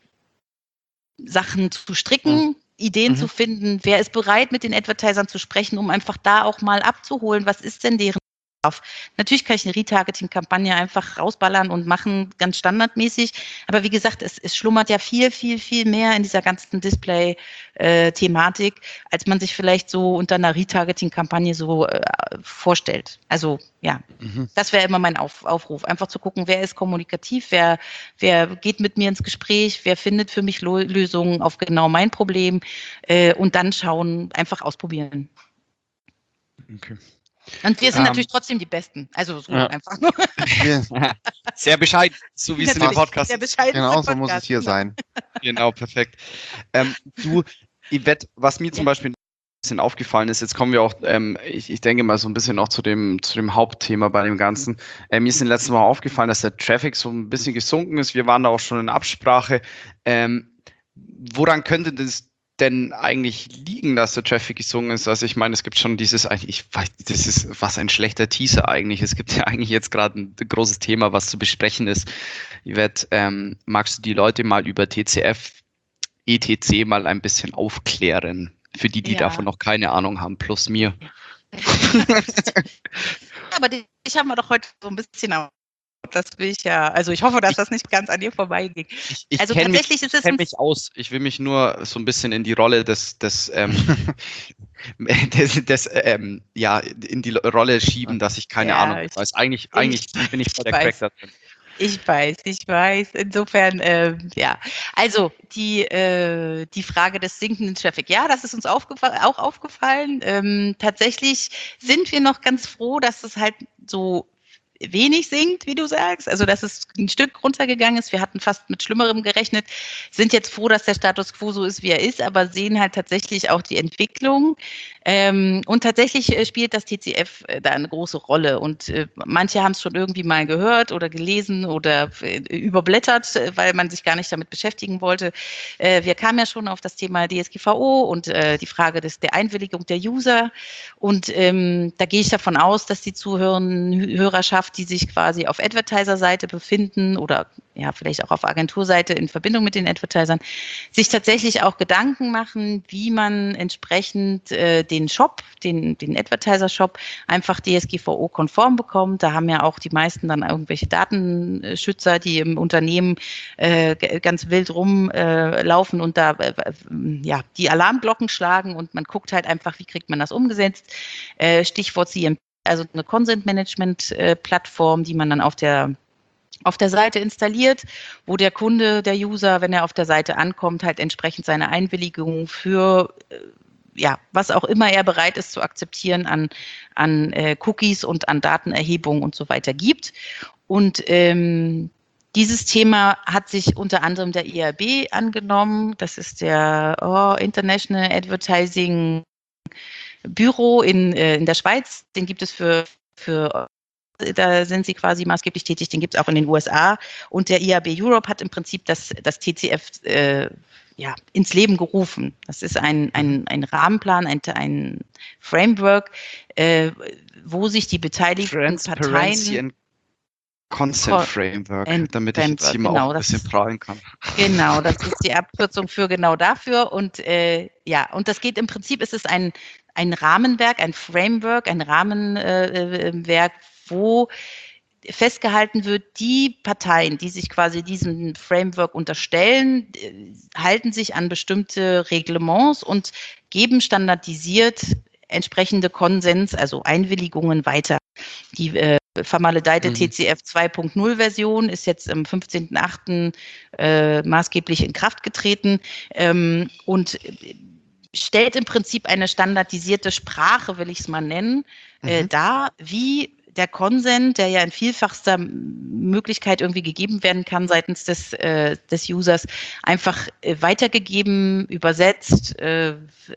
Sachen zu stricken, mhm. Ideen mhm. zu finden, wer ist bereit, mit den Advertisern zu sprechen, um einfach da auch mal abzuholen, was ist denn deren Bedarf. Natürlich kann ich eine Retargeting-Kampagne einfach rausballern und machen, ganz standardmäßig, aber wie gesagt, es, es schlummert ja viel, viel, viel mehr in dieser ganzen Display-Thematik, als man sich vielleicht so unter einer Retargeting-Kampagne so äh, vorstellt. Also ja, mhm. das wäre immer mein Auf, Aufruf, einfach zu gucken, wer ist kommunikativ, wer, wer geht mit mir ins Gespräch, wer findet für mich Lo- Lösungen auf genau mein Problem äh, und dann schauen, einfach ausprobieren. Okay. Und wir sind um, natürlich trotzdem die Besten. Also so ja. einfach nur. Sehr bescheiden, so wie es in dem Podcast ist. Genau, so muss es hier sein. Genau, perfekt. Ähm, du, Yvette, was mir zum ja. Beispiel ein bisschen aufgefallen ist, jetzt kommen wir auch, ähm, ich, ich denke mal so ein bisschen noch zu dem, zu dem Hauptthema bei dem Ganzen. Äh, mir ist im letzten Mal aufgefallen, dass der Traffic so ein bisschen gesunken ist. Wir waren da auch schon in Absprache. Ähm, woran könnte das denn eigentlich liegen, dass der Traffic gesungen ist? Also ich meine, es gibt schon dieses, ich weiß, das ist was ein schlechter Teaser eigentlich. Es gibt ja eigentlich jetzt gerade ein großes Thema, was zu besprechen ist. Yvette, ähm, magst du die Leute mal über T C F, E T C mal ein bisschen aufklären? Für die, die ja. davon noch keine Ahnung haben, plus mir. Aber die, ich habe mir doch heute so ein bisschen Das will ich ja, also ich hoffe, dass das nicht ganz an dir vorbeiging. Ich, ich Also kenne mich, tatsächlich ist ich es kenn ein mich aus. Ich will mich nur so ein bisschen in die Rolle des, des, ähm, des, des ähm, ja, in die Rolle schieben, dass ich keine Ja, Ahnung ich- weiß. Eigentlich, ich- eigentlich bin ich voll der ich Crack weiß. da drin. Ich weiß, ich weiß. Insofern, äh, ja. Also die, äh, die Frage des sinkenden Traffic. Ja, das ist uns aufgefa- auch aufgefallen. Ähm, tatsächlich sind wir noch ganz froh, dass es halt so wenig sinkt, wie du sagst. Also dass es ein Stück runtergegangen ist. Wir hatten fast mit Schlimmerem gerechnet. Sind jetzt froh, dass der Status quo so ist, wie er ist, aber sehen halt tatsächlich auch die Entwicklung. Ähm, und tatsächlich äh, spielt das T C F äh, da eine große Rolle. Und äh, manche haben es schon irgendwie mal gehört oder gelesen oder äh, überblättert, äh, weil man sich gar nicht damit beschäftigen wollte. Äh, wir kamen ja schon auf das Thema D S G V O und äh, die Frage des, der Einwilligung der User. Und ähm, da gehe ich davon aus, dass die Zuhörenden, Hörerschaft, die sich quasi auf Advertiser-Seite befinden oder ja, vielleicht auch auf Agenturseite in Verbindung mit den Advertisern, sich tatsächlich auch Gedanken machen, wie man entsprechend äh, den Shop, den, den Advertiser-Shop einfach D S G V O-konform bekommt. Da haben ja auch die meisten dann irgendwelche Datenschützer, die im Unternehmen äh, ganz wild rumlaufen äh, und da äh, ja, die Alarmglocken schlagen und man guckt halt einfach, wie kriegt man das umgesetzt. Äh, Stichwort C M P, also eine Consent-Management-Plattform, die man dann auf der auf der Seite installiert, wo der Kunde, der User, wenn er auf der Seite ankommt, halt entsprechend seine Einwilligung für äh, ja, was auch immer er bereit ist zu akzeptieren an, an äh, Cookies und an Datenerhebung und so weiter gibt. Und ähm, dieses Thema hat sich unter anderem der I A B angenommen. Das ist der oh, International Advertising Büro in, äh, in der Schweiz. Den gibt es für, für da sind sie quasi maßgeblich tätig, den gibt es auch in den U S A. Und der I A B Europe hat im Prinzip das, das T C F äh, ja, ins Leben gerufen. Das ist ein, ein, ein Rahmenplan, ein, ein Framework, äh, wo sich die beteiligten Transparency Parteien... and Consent Framework, and damit ich jetzt hier mal genau, auch ein bisschen das, prahlen kann. Genau, das ist die Abkürzung für genau dafür. Und äh, ja, und das geht im Prinzip, ist es ein, ein Rahmenwerk, ein Framework, ein Rahmenwerk, äh, wo festgehalten wird, die Parteien, die sich quasi diesem Framework unterstellen, äh, halten sich an bestimmte Reglements und geben standardisiert entsprechende Konsens, also Einwilligungen weiter. Die äh, vermaledeite Mhm. T C F zwei Punkt null Version ist jetzt am fünfzehnten achten Äh, maßgeblich in Kraft getreten ähm, und stellt im Prinzip eine standardisierte Sprache, will ich es mal nennen, Mhm. äh, dar, wie der Consent, der ja in vielfachster Möglichkeit irgendwie gegeben werden kann seitens des, äh, des Users, einfach äh, weitergegeben, übersetzt, äh,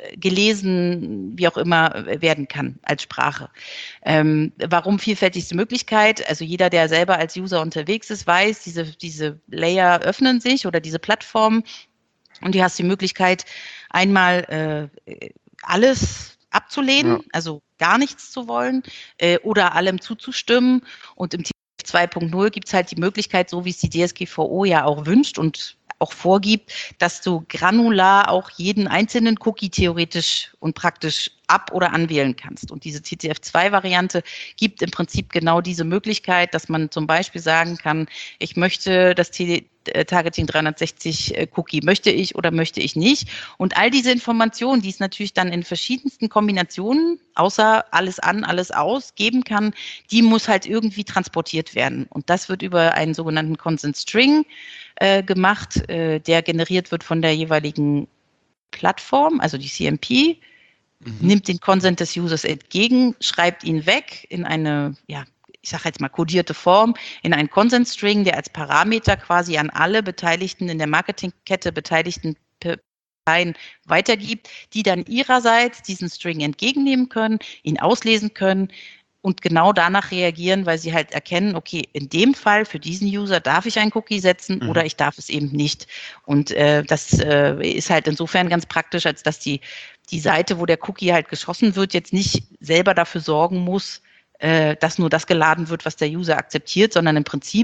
gelesen, wie auch immer werden kann als Sprache. Ähm, warum vielfältigste Möglichkeit? Also jeder, der selber als User unterwegs ist, weiß, diese, diese Layer öffnen sich oder diese Plattformen und du hast die Möglichkeit, einmal äh, alles abzulehnen, ja. also gar nichts zu wollen äh, oder allem zuzustimmen. Und im T C F zwei Punkt null gibt es halt die Möglichkeit, so wie es die D S G V O ja auch wünscht und auch vorgibt, dass du granular auch jeden einzelnen Cookie theoretisch und praktisch ab- oder anwählen kannst. Und diese T C F zwei Variante gibt im Prinzip genau diese Möglichkeit, dass man zum Beispiel sagen kann, ich möchte das T Targeting dreihundertsechzig Cookie, möchte ich oder möchte ich nicht. Und all diese Informationen, die es natürlich dann in verschiedensten Kombinationen, außer alles an, alles aus, geben kann, die muss halt irgendwie transportiert werden. Und das wird über einen sogenannten Consent String äh, gemacht, äh, der generiert wird von der jeweiligen Plattform, also die C M P, mhm. nimmt den Consent des Users entgegen, schreibt ihn weg in eine, ja, ich sage jetzt mal kodierte Form, in einen Consent String, der als Parameter quasi an alle Beteiligten in der Marketingkette beteiligten Parteien weitergibt, die dann ihrerseits diesen String entgegennehmen können, ihn auslesen können und genau danach reagieren, weil sie halt erkennen, okay, in dem Fall für diesen User darf ich einen Cookie setzen mhm. oder ich darf es eben nicht. Und äh, das äh, ist halt insofern ganz praktisch, als dass die, die Seite, wo der Cookie halt geschossen wird, jetzt nicht selber dafür sorgen muss, äh, dass nur das geladen wird, was der User akzeptiert, sondern im Prinzip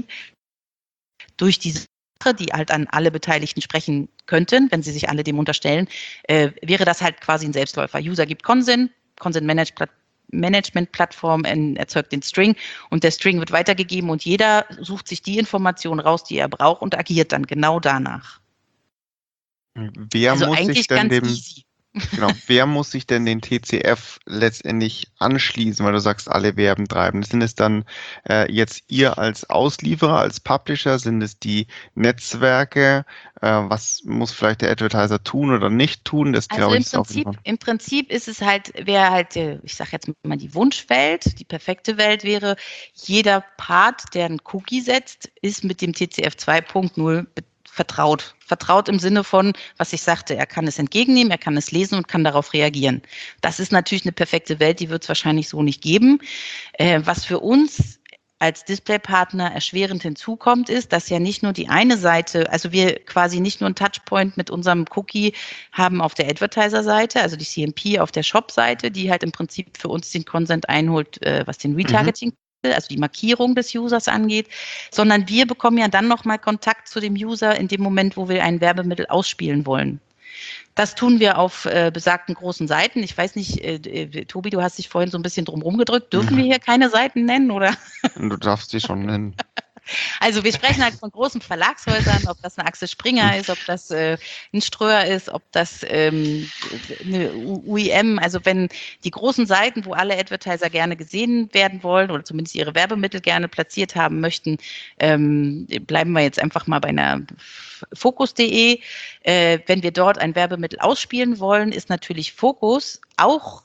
durch diese Sache, die halt an alle Beteiligten sprechen könnten, wenn sie sich alle dem unterstellen, äh, wäre das halt quasi ein Selbstläufer. User gibt Consent, Consent Management Management-Plattform erzeugt den String und der String wird weitergegeben und jeder sucht sich die Informationen raus, die er braucht und agiert dann genau danach. Wer also muss eigentlich sich denn ganz dem, easy. genau, wer muss sich denn den T C F letztendlich anschließen, weil du sagst, alle Werben treiben? Sind es dann äh, jetzt ihr als Auslieferer, als Publisher? Sind es die Netzwerke? Äh, was muss vielleicht der Advertiser tun oder nicht tun? Das Also glaube im ich ist auf jeden Prinzip, Fall. im Prinzip ist es halt, wäre halt, äh, ich sage jetzt mal die Wunschwelt, die perfekte Welt wäre, jeder Part, der einen Cookie setzt, ist mit dem T C F zwei Punkt null be- vertraut. Vertraut im Sinne von, was ich sagte, er kann es entgegennehmen, er kann es lesen und kann darauf reagieren. Das ist natürlich eine perfekte Welt, die wird es wahrscheinlich so nicht geben. Äh, was für uns als Displaypartner erschwerend hinzukommt, ist, dass ja nicht nur die eine Seite, also wir quasi nicht nur einen Touchpoint mit unserem Cookie haben auf der Advertiser-Seite, also die C M P auf der Shop-Seite, die halt im Prinzip für uns den Consent einholt, äh, was den Retargeting, mhm. also die Markierung des Users angeht, sondern wir bekommen ja dann nochmal Kontakt zu dem User in dem Moment, wo wir ein Werbemittel ausspielen wollen. Das tun wir auf äh, besagten großen Seiten. Ich weiß nicht, äh, äh, Tobi, du hast dich vorhin so ein bisschen drum rumgedrückt. Dürfen wir hier keine Seiten nennen, oder? Du darfst sie schon nennen. Also wir sprechen halt von großen Verlagshäusern, ob das eine Axel Springer ist, ob das äh, ein Ströer ist, ob das ähm, eine U I M, also wenn die großen Seiten, wo alle Advertiser gerne gesehen werden wollen oder zumindest ihre Werbemittel gerne platziert haben möchten, ähm, bleiben wir jetzt einfach mal bei einer Focus punkt de. Äh, wenn wir dort ein Werbemittel ausspielen wollen, ist natürlich Focus auch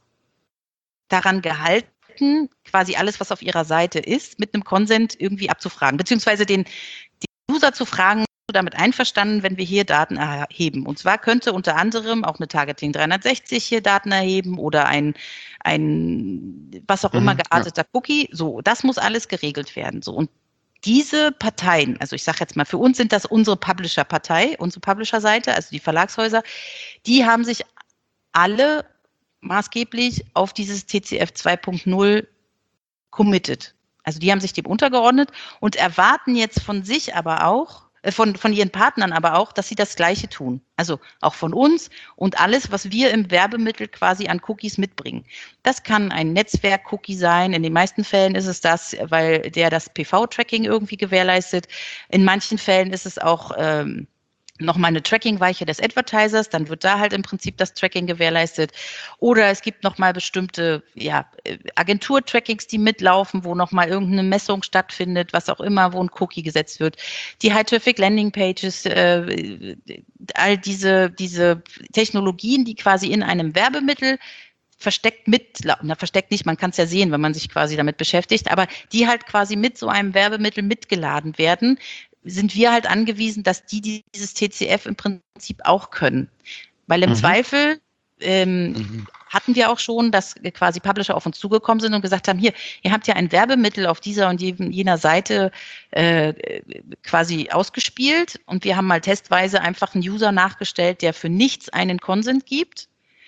daran gehalten, quasi alles, was auf ihrer Seite ist, mit einem Consent irgendwie abzufragen, beziehungsweise den, den User zu fragen, bist du damit einverstanden, wenn wir hier Daten erheben? Und zwar könnte unter anderem auch eine Targeting dreihundertsechzig hier Daten erheben oder ein, ein was auch immer Mhm, gearteter ja. Cookie. So, das muss alles geregelt werden. So, und diese Parteien, also ich sage jetzt mal, für uns sind das unsere Publisher-Partei, unsere Publisher-Seite, also die Verlagshäuser, die haben sich alle maßgeblich auf dieses T C F zwei Punkt null committed. Also die haben sich dem untergeordnet und erwarten jetzt von sich aber auch, äh, von, von ihren Partnern aber auch, dass sie das Gleiche tun. Also auch von uns und alles, was wir im Werbemittel quasi an Cookies mitbringen. Das kann ein Netzwerk-Cookie sein. In den meisten Fällen ist es das, weil der das P V-Tracking irgendwie gewährleistet. In manchen Fällen ist es auch ähm, nochmal eine Tracking-Weiche des Advertisers, dann wird da halt im Prinzip das Tracking gewährleistet. Oder es gibt nochmal bestimmte ja, Agentur-Trackings, die mitlaufen, wo nochmal irgendeine Messung stattfindet, was auch immer, wo ein Cookie gesetzt wird. Die High-Traffic-Landing-Pages, äh, all diese, diese Technologien, die quasi in einem Werbemittel versteckt mit, na, versteckt nicht, man kann es ja sehen, wenn man sich quasi damit beschäftigt, aber die halt quasi mit so einem Werbemittel mitgeladen werden, sind wir halt angewiesen, dass die dieses T C F im Prinzip auch können. Weil im mhm. Zweifel ähm, mhm. hatten wir auch schon, dass quasi Publisher auf uns zugekommen sind und gesagt haben, hier, ihr habt ja ein Werbemittel auf dieser und jener Seite äh, quasi ausgespielt und wir haben mal testweise einfach einen User nachgestellt, der für nichts einen Consent gibt.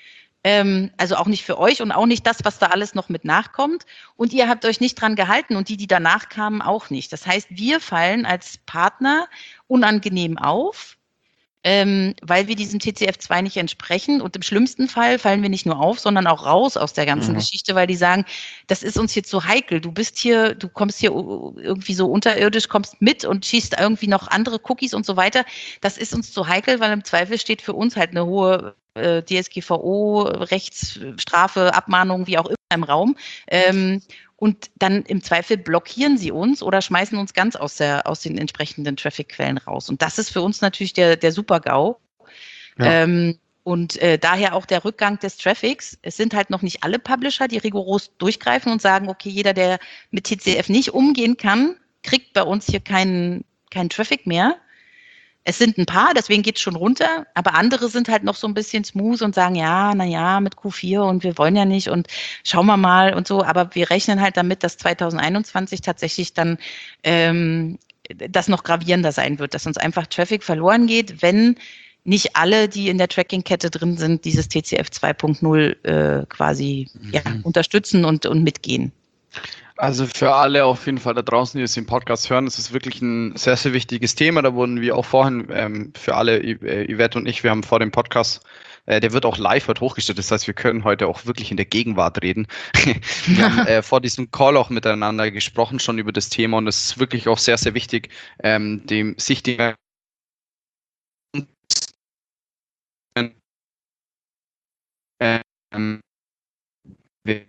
Also auch nicht für euch und auch nicht das, was da alles noch mit nachkommt. Und ihr habt euch nicht dran gehalten und die, die danach kamen, auch nicht. Das heißt, wir fallen als Partner unangenehm auf, ähm, weil wir diesem T C F zwei nicht entsprechen. Und im schlimmsten Fall fallen wir nicht nur auf, sondern auch raus aus der ganzen mhm. Geschichte, weil die sagen, das ist uns hier zu heikel. Du bist hier, du kommst hier irgendwie so unterirdisch, kommst mit und schießt irgendwie noch andere Cookies und so weiter. Das ist uns zu heikel, weil im Zweifel steht für uns halt eine hohe D S G V O, Rechtsstrafe, Abmahnung, wie auch immer im Raum. Ähm, und dann im Zweifel blockieren sie uns oder schmeißen uns ganz aus, der, aus den entsprechenden Traffic-Quellen raus. Und das ist für uns natürlich der, der Super-GAU. Ja. Ähm, und äh, daher auch der Rückgang des Traffics. Es sind halt noch nicht alle Publisher, die rigoros durchgreifen und sagen, okay, jeder, der mit T C F nicht umgehen kann, kriegt bei uns hier keinen, keinen Traffic mehr. Es sind ein paar, deswegen geht es schon runter, aber andere sind halt noch so ein bisschen smooth und sagen, ja, naja, mit Q vier und wir wollen ja nicht und schauen wir mal und so, aber wir rechnen halt damit, dass zwanzig einundzwanzig tatsächlich dann ähm, das noch gravierender sein wird, dass uns einfach Traffic verloren geht, wenn nicht alle, die in der Tracking-Kette drin sind, dieses T C F zwei Punkt null äh, quasi mhm. ja, unterstützen und, und mitgehen. Also für alle auf jeden Fall da draußen, die es im Podcast hören, ist es wirklich ein sehr, sehr wichtiges Thema. Da wurden wir auch vorhin ähm, für alle, äh, Yvette und ich, wir haben vor dem Podcast, äh, der wird auch live heute hochgestellt. Das heißt, wir können heute auch wirklich in der Gegenwart reden. Wir haben äh, vor diesem Call auch miteinander gesprochen schon über das Thema und es ist wirklich auch sehr, sehr wichtig, ähm, dem sich dem ähm, wir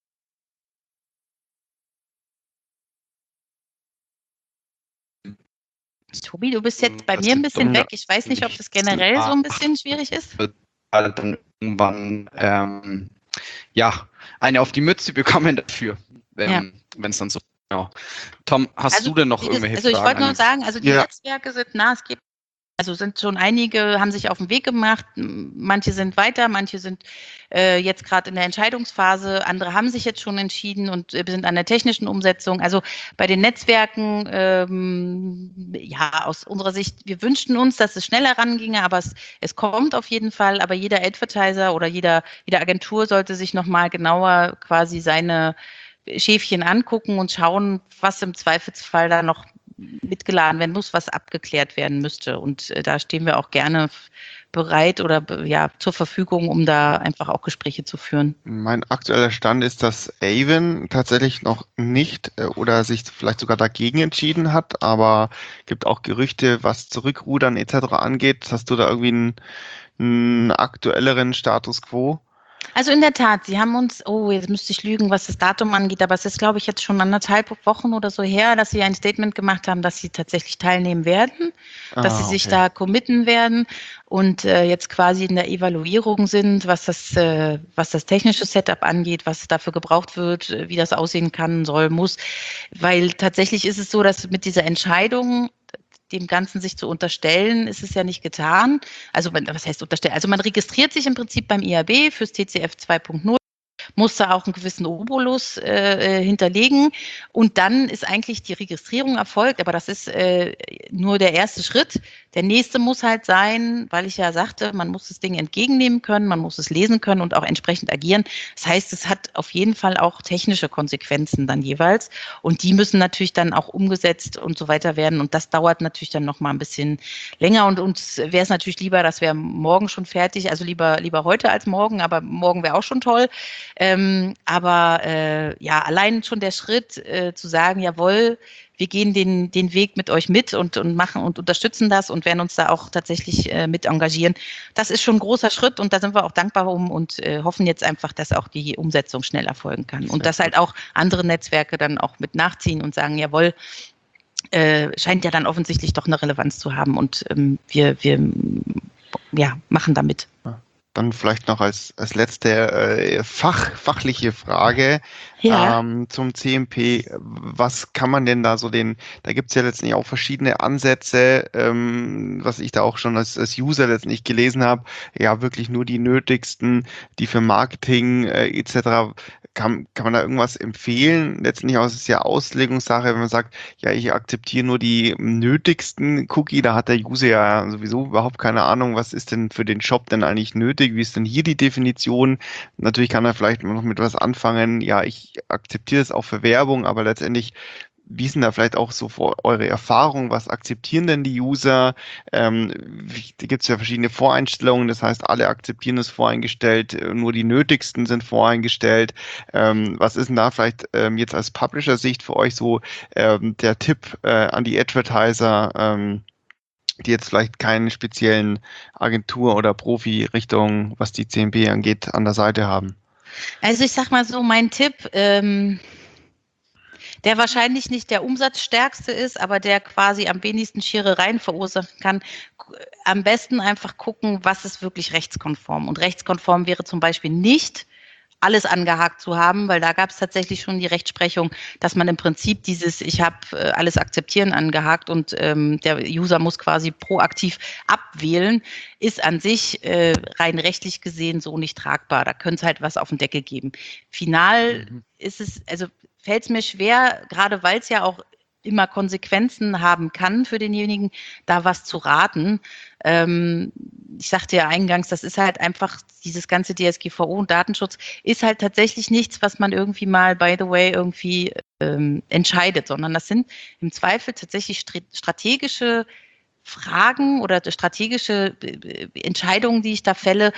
Tobi, du bist jetzt bei das mir ein bisschen Dumme weg. Ich weiß nicht, ob das nicht generell so ein nach- bisschen schwierig ist. wird halt dann irgendwann ähm, ja eine auf die Mütze bekommen dafür, Ja. wenn es dann so genau. Tom, hast Also, du denn noch wie gesagt, irgendwelche also ich Fragen? wollte nur an- sagen, also die Ja. Netzwerke sind maßgeblich, also sind schon einige, haben sich auf den Weg gemacht, M- manche sind weiter, manche sind äh, jetzt gerade in der Entscheidungsphase, andere haben sich jetzt schon entschieden und äh, sind an der technischen Umsetzung. Also bei den Netzwerken, ähm, ja, aus unserer Sicht, wir wünschten uns, dass es schneller ranginge, aber es, es kommt auf jeden Fall, aber jeder Advertiser oder jeder, jede Agentur sollte sich nochmal genauer quasi seine Schäfchen angucken und schauen, was im Zweifelsfall da noch mitgeladen werden muss, was abgeklärt werden müsste. Und äh, da stehen wir auch gerne bereit oder be- ja zur Verfügung, um da einfach auch Gespräche zu führen. Mein aktueller Stand ist, dass Avon tatsächlich noch nicht äh, oder sich vielleicht sogar dagegen entschieden hat, aber gibt auch Gerüchte, was Zurückrudern et cetera angeht. Hast du da irgendwie einen, einen aktuelleren Status quo? Also in der Tat, Sie haben uns, oh, jetzt müsste ich lügen, was das Datum angeht, aber es ist, glaube ich, jetzt schon anderthalb Wochen oder so her, dass Sie ein Statement gemacht haben, dass Sie tatsächlich teilnehmen werden, dass Sie Ah, sich okay. da committen werden und äh, jetzt quasi in der Evaluierung sind, was das, äh, was das technische Setup angeht, was dafür gebraucht wird, äh, wie das aussehen kann, soll, muss. Weil tatsächlich ist es so, dass mit dieser Entscheidung, dem Ganzen sich zu unterstellen, ist es ja nicht getan. Also man, was heißt unterstellen? Also man registriert sich im Prinzip beim I A B fürs T C F zwei Punkt null, muss da auch einen gewissen Obolus äh, hinterlegen und dann ist eigentlich die Registrierung erfolgt, aber das ist äh, nur der erste Schritt. Der nächste muss halt sein, weil ich ja sagte, man muss das Ding entgegennehmen können, man muss es lesen können und auch entsprechend agieren. Das heißt, es hat auf jeden Fall auch technische Konsequenzen dann jeweils und die müssen natürlich dann auch umgesetzt und so weiter werden und das dauert natürlich dann noch mal ein bisschen länger und uns wäre es natürlich lieber, das wäre morgen schon fertig, also lieber, lieber heute als morgen, aber morgen wäre auch schon toll. Ähm, aber äh, ja, allein schon der Schritt äh, zu sagen, jawohl, wir gehen den, den Weg mit euch mit und, und machen und unterstützen das und werden uns da auch tatsächlich äh, mit engagieren. Das ist schon ein großer Schritt und da sind wir auch dankbar um und äh, hoffen jetzt einfach, dass auch die Umsetzung schnell erfolgen kann. Und dass halt auch andere Netzwerke dann auch mit nachziehen und sagen, jawohl, äh, scheint ja dann offensichtlich doch eine Relevanz zu haben und ähm, wir, wir ja, machen da mit. Dann vielleicht noch als, als letzte äh, Fach, fachliche Frage Ja. ähm, zum C M P. Was kann man denn da so den, da gibt es ja letztendlich auch verschiedene Ansätze, ähm, was ich da auch schon als, als User letztendlich gelesen habe, ja wirklich nur die nötigsten, die für Marketing äh, et cetera. Kann, kann man da irgendwas empfehlen? Letztendlich auch ist es ja Auslegungssache, wenn man sagt, ja, ich akzeptiere nur die nötigsten Cookie, da hat der User ja sowieso überhaupt keine Ahnung, was ist denn für den Shop denn eigentlich nötig, wie ist denn hier die Definition? Natürlich kann er vielleicht noch mit was anfangen, ja, ich akzeptiere es auch für Werbung, aber letztendlich, wie sind da vielleicht auch so eure Erfahrungen? Was akzeptieren denn die User? Ähm, da gibt es ja verschiedene Voreinstellungen, das heißt, alle akzeptieren es voreingestellt, nur die nötigsten sind voreingestellt. Ähm, was ist denn da vielleicht ähm, jetzt aus Publisher-Sicht für euch so ähm, der Tipp äh, an die Advertiser, ähm, die jetzt vielleicht keine speziellen Agentur- oder Profi-Richtung, was die C M P angeht, an der Seite haben? Also ich sag mal so, mein Tipp, ähm, der wahrscheinlich nicht der umsatzstärkste ist, aber der quasi am wenigsten Scherereien verursachen kann, am besten einfach gucken, was ist wirklich rechtskonform. Und rechtskonform wäre zum Beispiel nicht, alles angehakt zu haben, weil da gab es tatsächlich schon die Rechtsprechung, dass man im Prinzip dieses ich habe äh, alles akzeptieren angehakt und ähm, der User muss quasi proaktiv abwählen, ist an sich äh, rein rechtlich gesehen so nicht tragbar. Da könnte es halt was auf den Deckel geben. Final mhm. ist es, also fällt es mir schwer, gerade weil es ja auch immer Konsequenzen haben kann für denjenigen, da was zu raten. Ähm, ich sagte ja eingangs, das ist halt einfach, dieses ganze D S G V O und Datenschutz ist halt tatsächlich nichts, was man irgendwie mal, by the way, irgendwie ähm, entscheidet, sondern das sind im Zweifel tatsächlich strategische Fragen oder strategische Entscheidungen, die ich da fälle,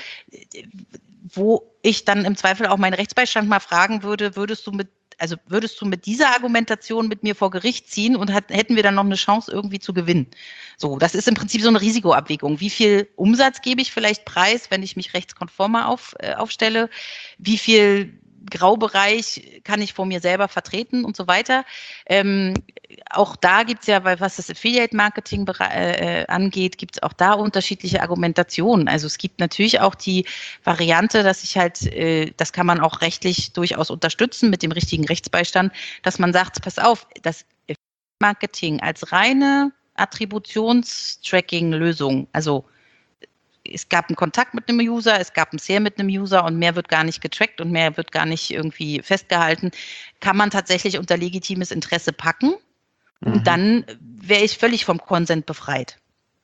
wo ich dann im Zweifel auch meinen Rechtsbeistand mal fragen würde, würdest du mit, also würdest du mit dieser Argumentation mit mir vor Gericht ziehen und hat, hätten wir dann noch eine Chance irgendwie zu gewinnen? So, das ist im Prinzip so eine Risikoabwägung. Wie viel Umsatz gebe ich vielleicht preis, wenn ich mich rechtskonformer auf, äh, aufstelle? Wie viel Graubereich kann ich vor mir selber vertreten und so weiter. Ähm, auch da gibt es ja, weil was das Affiliate-Marketing äh, angeht, gibt es auch da unterschiedliche Argumentationen. Also es gibt natürlich auch die Variante, dass ich halt, äh, das kann man auch rechtlich durchaus unterstützen mit dem richtigen Rechtsbeistand, dass man sagt, pass auf, das Marketing als reine Attributions-Tracking-Lösung, also es gab einen Kontakt mit einem User, es gab ein Share mit einem User und mehr wird gar nicht getrackt und mehr wird gar nicht irgendwie festgehalten, kann man tatsächlich unter legitimes Interesse packen und mhm. dann wäre ich völlig vom Consent befreit.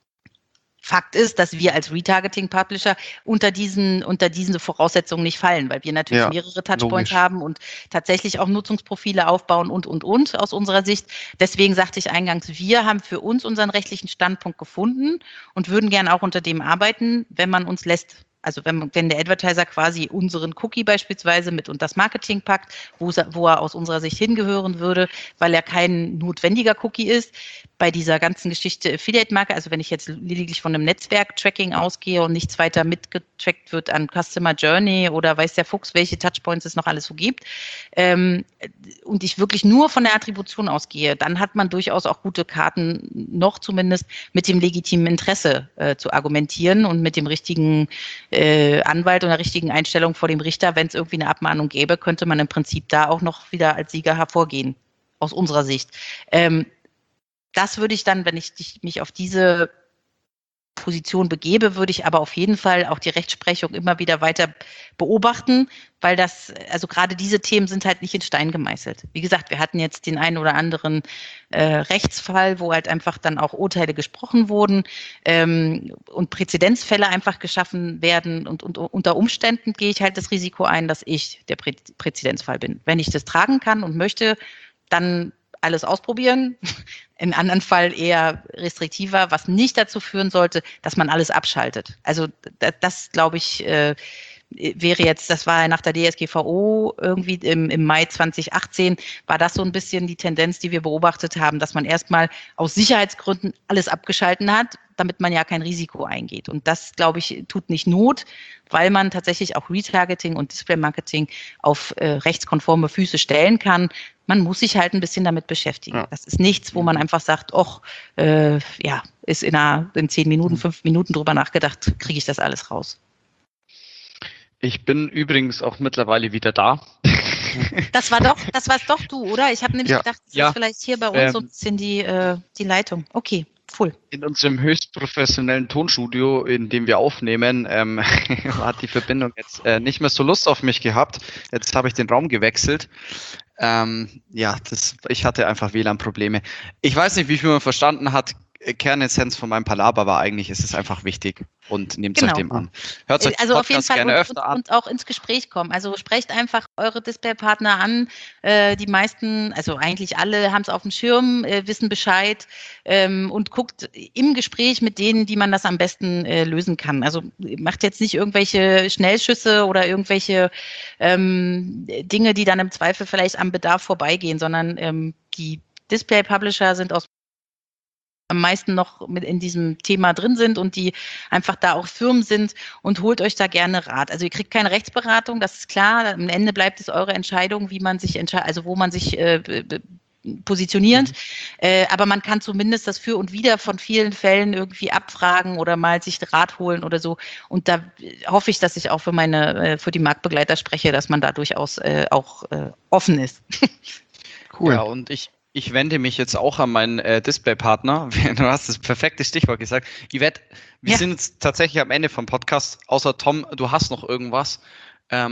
Fakt ist, dass wir als Retargeting-Publisher unter diesen, unter diese Voraussetzungen nicht fallen, weil wir natürlich ja, mehrere Touchpoints logisch. haben und tatsächlich auch Nutzungsprofile aufbauen und, und, und aus unserer Sicht. Deswegen sagte ich eingangs, wir haben für uns unseren rechtlichen Standpunkt gefunden und würden gerne auch unter dem arbeiten, wenn man uns lässt. Also wenn, wenn der Advertiser quasi unseren Cookie beispielsweise mit unter das Marketing packt, wo, wo er aus unserer Sicht hingehören würde, weil er kein notwendiger Cookie ist. Bei dieser ganzen Geschichte Affiliate-Marke, also wenn ich jetzt lediglich von einem Netzwerk-Tracking ausgehe und nichts weiter mitgetrackt wird an Customer Journey oder weiß der Fuchs, welche Touchpoints es noch alles so gibt, ähm, und ich wirklich nur von der Attribution ausgehe, dann hat man durchaus auch gute Karten, noch zumindest mit dem legitimen Interesse äh, zu argumentieren und mit dem richtigen äh, Anwalt und der richtigen Einstellung vor dem Richter. Wenn es irgendwie eine Abmahnung gäbe, könnte man im Prinzip da auch noch wieder als Sieger hervorgehen, aus unserer Sicht. Ähm, Das würde ich dann, wenn ich mich auf diese Position begebe, würde ich aber auf jeden Fall auch die Rechtsprechung immer wieder weiter beobachten, weil das, also gerade diese Themen sind halt nicht in Stein gemeißelt. Wie gesagt, wir hatten jetzt den einen oder anderen äh, Rechtsfall, wo halt einfach dann auch Urteile gesprochen wurden ähm, und Präzedenzfälle einfach geschaffen werden und, und unter Umständen gehe ich halt das Risiko ein, dass ich der Prä- Präzedenzfall bin. Wenn ich das tragen kann und möchte, dann alles ausprobieren, im anderen Fall eher restriktiver, was nicht dazu führen sollte, dass man alles abschaltet. Also das, das glaube ich, äh, wäre jetzt, das war nach der D S G V O irgendwie im, im Mai zwanzig achtzehn, war das so ein bisschen die Tendenz, die wir beobachtet haben, dass man erstmal aus Sicherheitsgründen alles abgeschalten hat, damit man ja kein Risiko eingeht. Und das, glaube ich, tut nicht Not, weil man tatsächlich auch Retargeting und Display-Marketing auf äh, rechtskonforme Füße stellen kann. Man muss sich halt ein bisschen damit beschäftigen. Ja. Das ist nichts, wo man einfach sagt, och, äh, ja, ist in, einer, in zehn Minuten, fünf Minuten drüber nachgedacht, kriege ich das alles raus. Ich bin übrigens auch mittlerweile wieder da. Das war doch, das war's doch du, oder? Ich habe nämlich ja. gedacht, das ja. ist vielleicht hier bei uns ähm, so ein bisschen die, äh, die Leitung. Okay, cool. In unserem höchst professionellen Tonstudio, in dem wir aufnehmen, ähm, hat die Verbindung jetzt äh, nicht mehr so Lust auf mich gehabt. Jetzt habe ich den Raum gewechselt. Ähm, ja, das, ich hatte einfach W L A N-Probleme. Ich weiß nicht, wie viel man verstanden hat. Kernessenz von meinem Palaber war eigentlich, es ist einfach wichtig und nehmt es genau. euch dem an. Hört euch also Podcast auf jeden Fall gerne und, öfter und, an. Und auch ins Gespräch kommen. Also sprecht einfach eure Displaypartner an. Äh, die meisten, also eigentlich alle, haben es auf dem Schirm, äh, wissen Bescheid ähm, und guckt im Gespräch mit denen, die man das am besten äh, lösen kann. Also macht jetzt nicht irgendwelche Schnellschüsse oder irgendwelche ähm, Dinge, die dann im Zweifel vielleicht am Bedarf vorbeigehen, sondern ähm, die Display-Publisher sind aus am meisten noch mit in diesem Thema drin sind und die einfach da auch Firmen sind und holt euch da gerne Rat. Also ihr kriegt keine Rechtsberatung, das ist klar. Am Ende bleibt es eure Entscheidung, wie man sich entscheidet, also wo man sich äh, positioniert. Mhm. Äh, aber man kann zumindest das Für und Wider von vielen Fällen irgendwie abfragen oder mal sich Rat holen oder so. Und da hoffe ich, dass ich auch für meine, äh, für die Marktbegleiter spreche, dass man da durchaus äh, auch äh, offen ist. Cool. Ja, und ich Ich wende mich jetzt auch an meinen äh, Displaypartner. Du hast das perfekte Stichwort gesagt. Yvette, wir ja. sind jetzt tatsächlich am Ende vom Podcast. Außer Tom, du hast noch irgendwas. Ähm,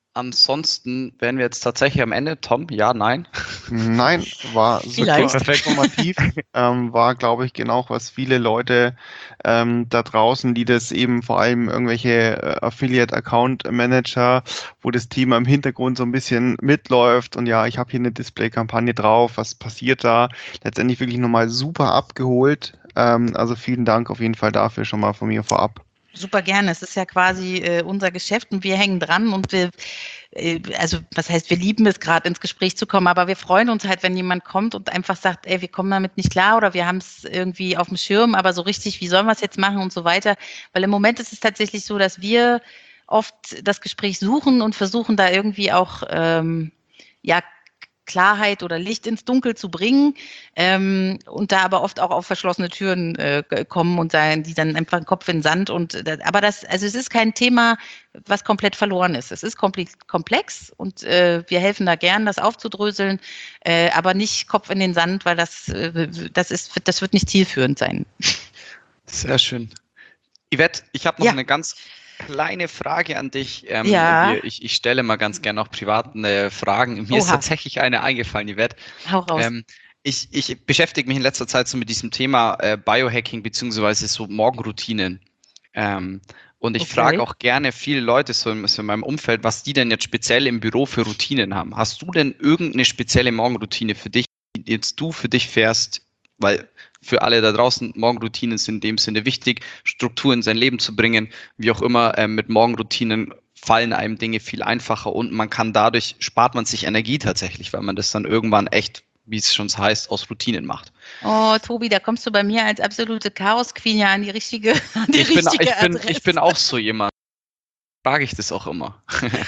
ansonsten wären wir jetzt tatsächlich am Ende. Tom, ja, nein? Nein, war super Vielleicht. perfekt informativ. ähm, war, glaube ich, genau, was viele Leute ähm, da draußen, die das eben vor allem irgendwelche äh, Affiliate-Account-Manager, wo das Thema im Hintergrund so ein bisschen mitläuft und ja, ich habe hier eine Display-Kampagne drauf, was passiert da? Letztendlich wirklich nochmal super abgeholt. Ähm, also vielen Dank auf jeden Fall dafür schon mal von mir vorab. Super gerne. Es ist ja quasi äh, unser Geschäft und wir hängen dran und wir, äh, also was heißt, wir lieben es gerade ins Gespräch zu kommen, aber wir freuen uns halt, wenn jemand kommt und einfach sagt, ey, wir kommen damit nicht klar oder wir haben es irgendwie auf dem Schirm, aber so richtig, wie sollen wir es jetzt machen und so weiter. Weil im Moment ist es tatsächlich so, dass wir oft das Gespräch suchen und versuchen da irgendwie auch, ähm, ja, Klarheit oder Licht ins Dunkel zu bringen ähm, und da aber oft auch auf verschlossene Türen äh, kommen und sagen, die dann einfach den Kopf in den Sand und äh, aber das, also es ist kein Thema, was komplett verloren ist. Es ist komplex und äh, wir helfen da gern, das aufzudröseln, äh, aber nicht Kopf in den Sand, weil das, äh, das ist, das wird nicht zielführend sein. Sehr schön. Yvette, ich habe noch Ja. eine ganz kleine Frage an dich. Ähm, Ja. wir, ich, ich stelle mal ganz gerne auch privaten äh, Fragen. Mir ist Oha. tatsächlich eine eingefallen, Yvette. Hau raus. Ähm, ich, ich beschäftige mich in letzter Zeit so mit diesem Thema äh, Biohacking beziehungsweise so Morgenroutinen. Ähm, und ich Okay. frage auch gerne viele Leute so in, so in meinem Umfeld, was die denn jetzt speziell im Büro für Routinen haben. Hast du denn irgendeine spezielle Morgenroutine für dich, die jetzt du für dich fährst? Weil für alle da draußen, Morgenroutinen sind in dem Sinne wichtig, Struktur in sein Leben zu bringen, wie auch immer, äh, mit Morgenroutinen fallen einem Dinge viel einfacher und man kann dadurch, spart man sich Energie tatsächlich, weil man das dann irgendwann echt, wie es schon heißt, aus Routinen macht. Oh, Tobi, da kommst du bei mir als absolute Chaos-Queen ja an die richtige, an die Ich bin, richtige ich, bin, Adresse. ich bin auch so jemand. Frage ich das auch immer.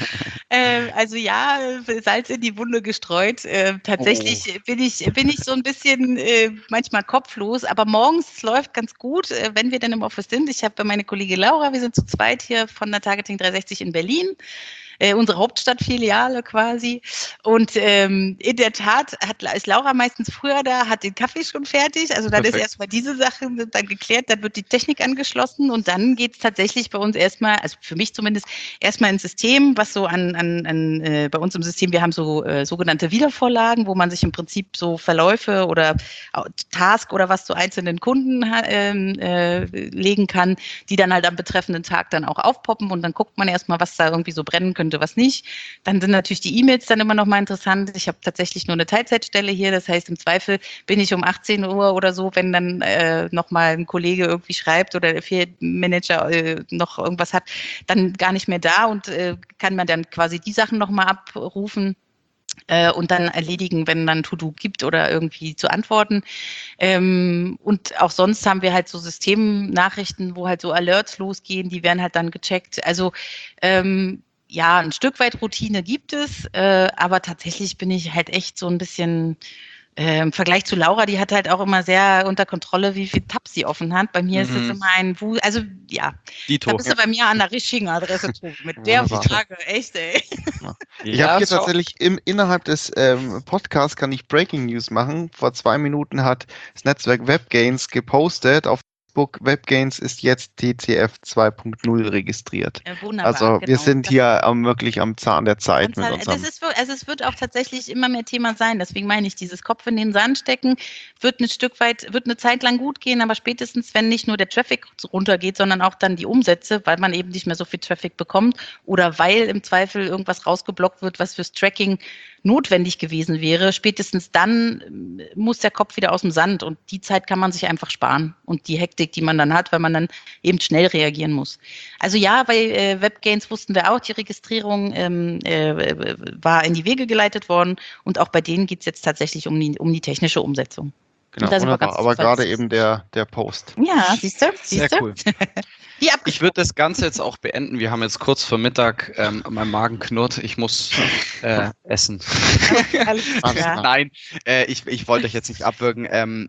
Äh, also ja, Salz in die Wunde gestreut. Äh, tatsächlich Oh. bin ich bin ich so ein bisschen äh, manchmal kopflos, aber morgens es läuft ganz gut, äh, wenn wir dann im Office sind. Ich habe meine Kollegin Laura, wir sind zu zweit hier von der Targeting dreihundertsechzig in Berlin. Äh, unsere Hauptstadtfiliale quasi. Und ähm, in der Tat hat, ist Laura meistens früher da, hat den Kaffee schon fertig. Also dann Perfekt. ist erstmal diese Sache dann geklärt, dann wird die Technik angeschlossen und dann geht es tatsächlich bei uns erstmal, also für mich zumindest, erstmal ins System, was so an, an, an äh, bei uns im System, wir haben so äh, sogenannte Wiedervorlagen, wo man sich im Prinzip so Verläufe oder Task oder was zu einzelnen Kunden äh, legen kann, die dann halt am betreffenden Tag dann auch aufpoppen und dann guckt man erstmal, was da irgendwie so brennen könnte, was nicht. Dann sind natürlich die E-Mails dann immer noch mal interessant. Ich habe tatsächlich nur eine Teilzeitstelle hier, das heißt im Zweifel bin ich um achtzehn Uhr oder so, wenn dann äh, noch mal ein Kollege irgendwie schreibt oder der Affiliate-Manager äh, noch irgendwas hat, dann gar nicht mehr da und äh, kann man dann quasi die Sachen noch mal abrufen äh, und dann erledigen, wenn dann To-Do gibt oder irgendwie zu antworten. Ähm, und auch sonst haben wir halt so Systemnachrichten, wo halt so Alerts losgehen, die werden halt dann gecheckt. Also ähm, ja, ein Stück weit Routine gibt es, äh, aber tatsächlich bin ich halt echt so ein bisschen äh, im Vergleich zu Laura, die hat halt auch immer sehr unter Kontrolle, wie viel Tabs sie offen hat. Bei mir Mhm. ist es immer ein, Wu also ja, Dito. da bist du bei mir an der richtigen Adresse, Tobi. Mit der Wunderbar. Frage, echt, ey. Ich Ja, habe hier schau. tatsächlich im, innerhalb des ähm, Podcasts kann ich Breaking News machen. Vor zwei Minuten hat das Netzwerk WebGains gepostet auf Facebook, WebGains ist jetzt T C F zwei Punkt null registriert. Ja, wunderbar, Also wir genau. sind Das- hier am, wirklich am Zahn der Zeit mit Das unserem. ist, wir- also es wird auch tatsächlich immer mehr Thema sein. Deswegen meine ich, dieses Kopf in den Sand stecken wird ein Stück weit, wird eine Zeit lang gut gehen, aber spätestens, wenn nicht nur der Traffic runtergeht, sondern auch dann die Umsätze, weil man eben nicht mehr so viel Traffic bekommt oder weil im Zweifel irgendwas rausgeblockt wird, was fürs Tracking notwendig gewesen wäre, spätestens dann äh, muss der Kopf wieder aus dem Sand und die Zeit kann man sich einfach sparen und die Hektik, die man dann hat, weil man dann eben schnell reagieren muss. Also ja, bei äh, WebGains wussten wir auch, die Registrierung ähm, äh, war in die Wege geleitet worden und auch bei denen geht es jetzt tatsächlich um die, um die technische Umsetzung. Genau, Und da sind wir wunderbar. ganz Aber gerade zuversichtlich. eben der, der Post. Ja, siehst du? Sehr Siehst du? cool. Wie abgesprochen. Ich würde das Ganze jetzt auch beenden. Wir haben jetzt kurz vor Mittag, ähm, mein Magen knurrt, ich muss äh, essen. Alles Alles klar. klar. Nein, äh, ich, ich wollte euch jetzt nicht abwürgen. Ähm,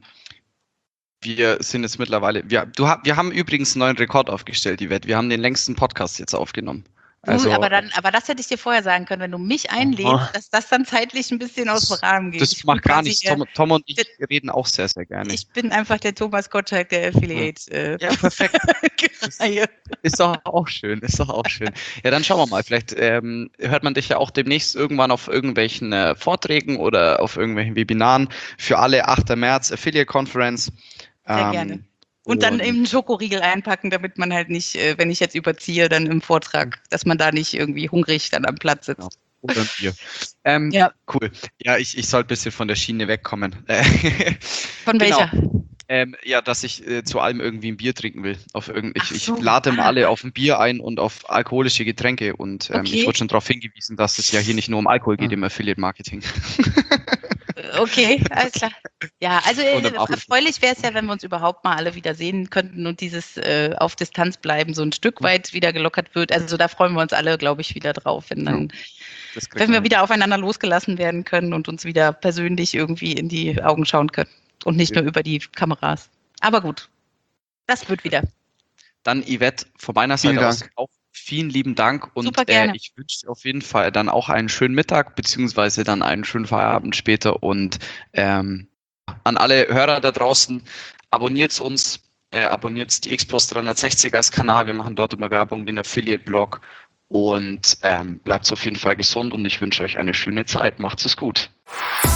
wir sind jetzt mittlerweile, wir, du, ha- wir haben übrigens einen neuen Rekord aufgestellt, Yvette. Wir haben den längsten Podcast jetzt aufgenommen. Also, du, aber, dann, aber das hätte ich dir vorher sagen können, wenn du mich einlädst, Oh. dass das dann zeitlich ein bisschen aus dem Rahmen geht. das Ich bin macht gar quasi nichts. der- Tom, Tom und ich reden auch sehr, sehr gerne. Ich bin einfach der Thomas Gottschalk der Affiliate. Äh, Ja, perfekt. Reihe. Ist doch auch schön, ist doch auch schön. Ja, dann schauen wir mal. Vielleicht ähm, hört man dich ja auch demnächst irgendwann auf irgendwelchen äh, Vorträgen oder auf irgendwelchen Webinaren für alle achter März Affiliate Conference. Sehr Ähm, gerne. Und dann eben einen Schokoriegel einpacken, damit man halt nicht, äh, wenn ich jetzt überziehe, dann im Vortrag, dass man da nicht irgendwie hungrig dann am Platz sitzt. Genau. Und ein Bier. Ähm, Ja. Cool. Ja, ich, ich soll ein bisschen von der Schiene wegkommen. Von Genau. welcher? Ähm, ja, dass ich äh, zu allem irgendwie ein Bier trinken will. Auf irgend, ich, Ach ich so. lade immer Ah. alle auf ein Bier ein und auf alkoholische Getränke. Und ähm, Okay. ich wurde schon darauf hingewiesen, dass es ja hier nicht nur um Alkohol geht Hm. im Affiliate-Marketing. Okay, alles klar. Ja, also Und äh, im Abend. erfreulich wäre es ja, wenn wir uns überhaupt mal alle wieder sehen könnten und dieses äh, auf Distanz bleiben so ein Stück weit wieder gelockert wird. Also da freuen wir uns alle, glaube ich, wieder drauf, wenn dann, Das kriegt wenn man wir hin. wieder aufeinander losgelassen werden können und uns wieder persönlich irgendwie in die Augen schauen können und nicht Ja. nur über die Kameras. Aber gut, das wird wieder. Dann Yvette, von meiner Vielen Seite aus Dank. auch vielen lieben Dank und Super gerne. Äh, ich wünsche dir auf jeden Fall dann auch einen schönen Mittag beziehungsweise dann einen schönen Feierabend später und ähm, an alle Hörer da draußen, abonniert uns, äh, abonniert die X P O S dreihundertsechzig als Kanal, wir machen dort immer Werbung, den Affiliate-Blog und ähm, bleibt auf jeden Fall gesund und ich wünsche euch eine schöne Zeit, macht's es gut.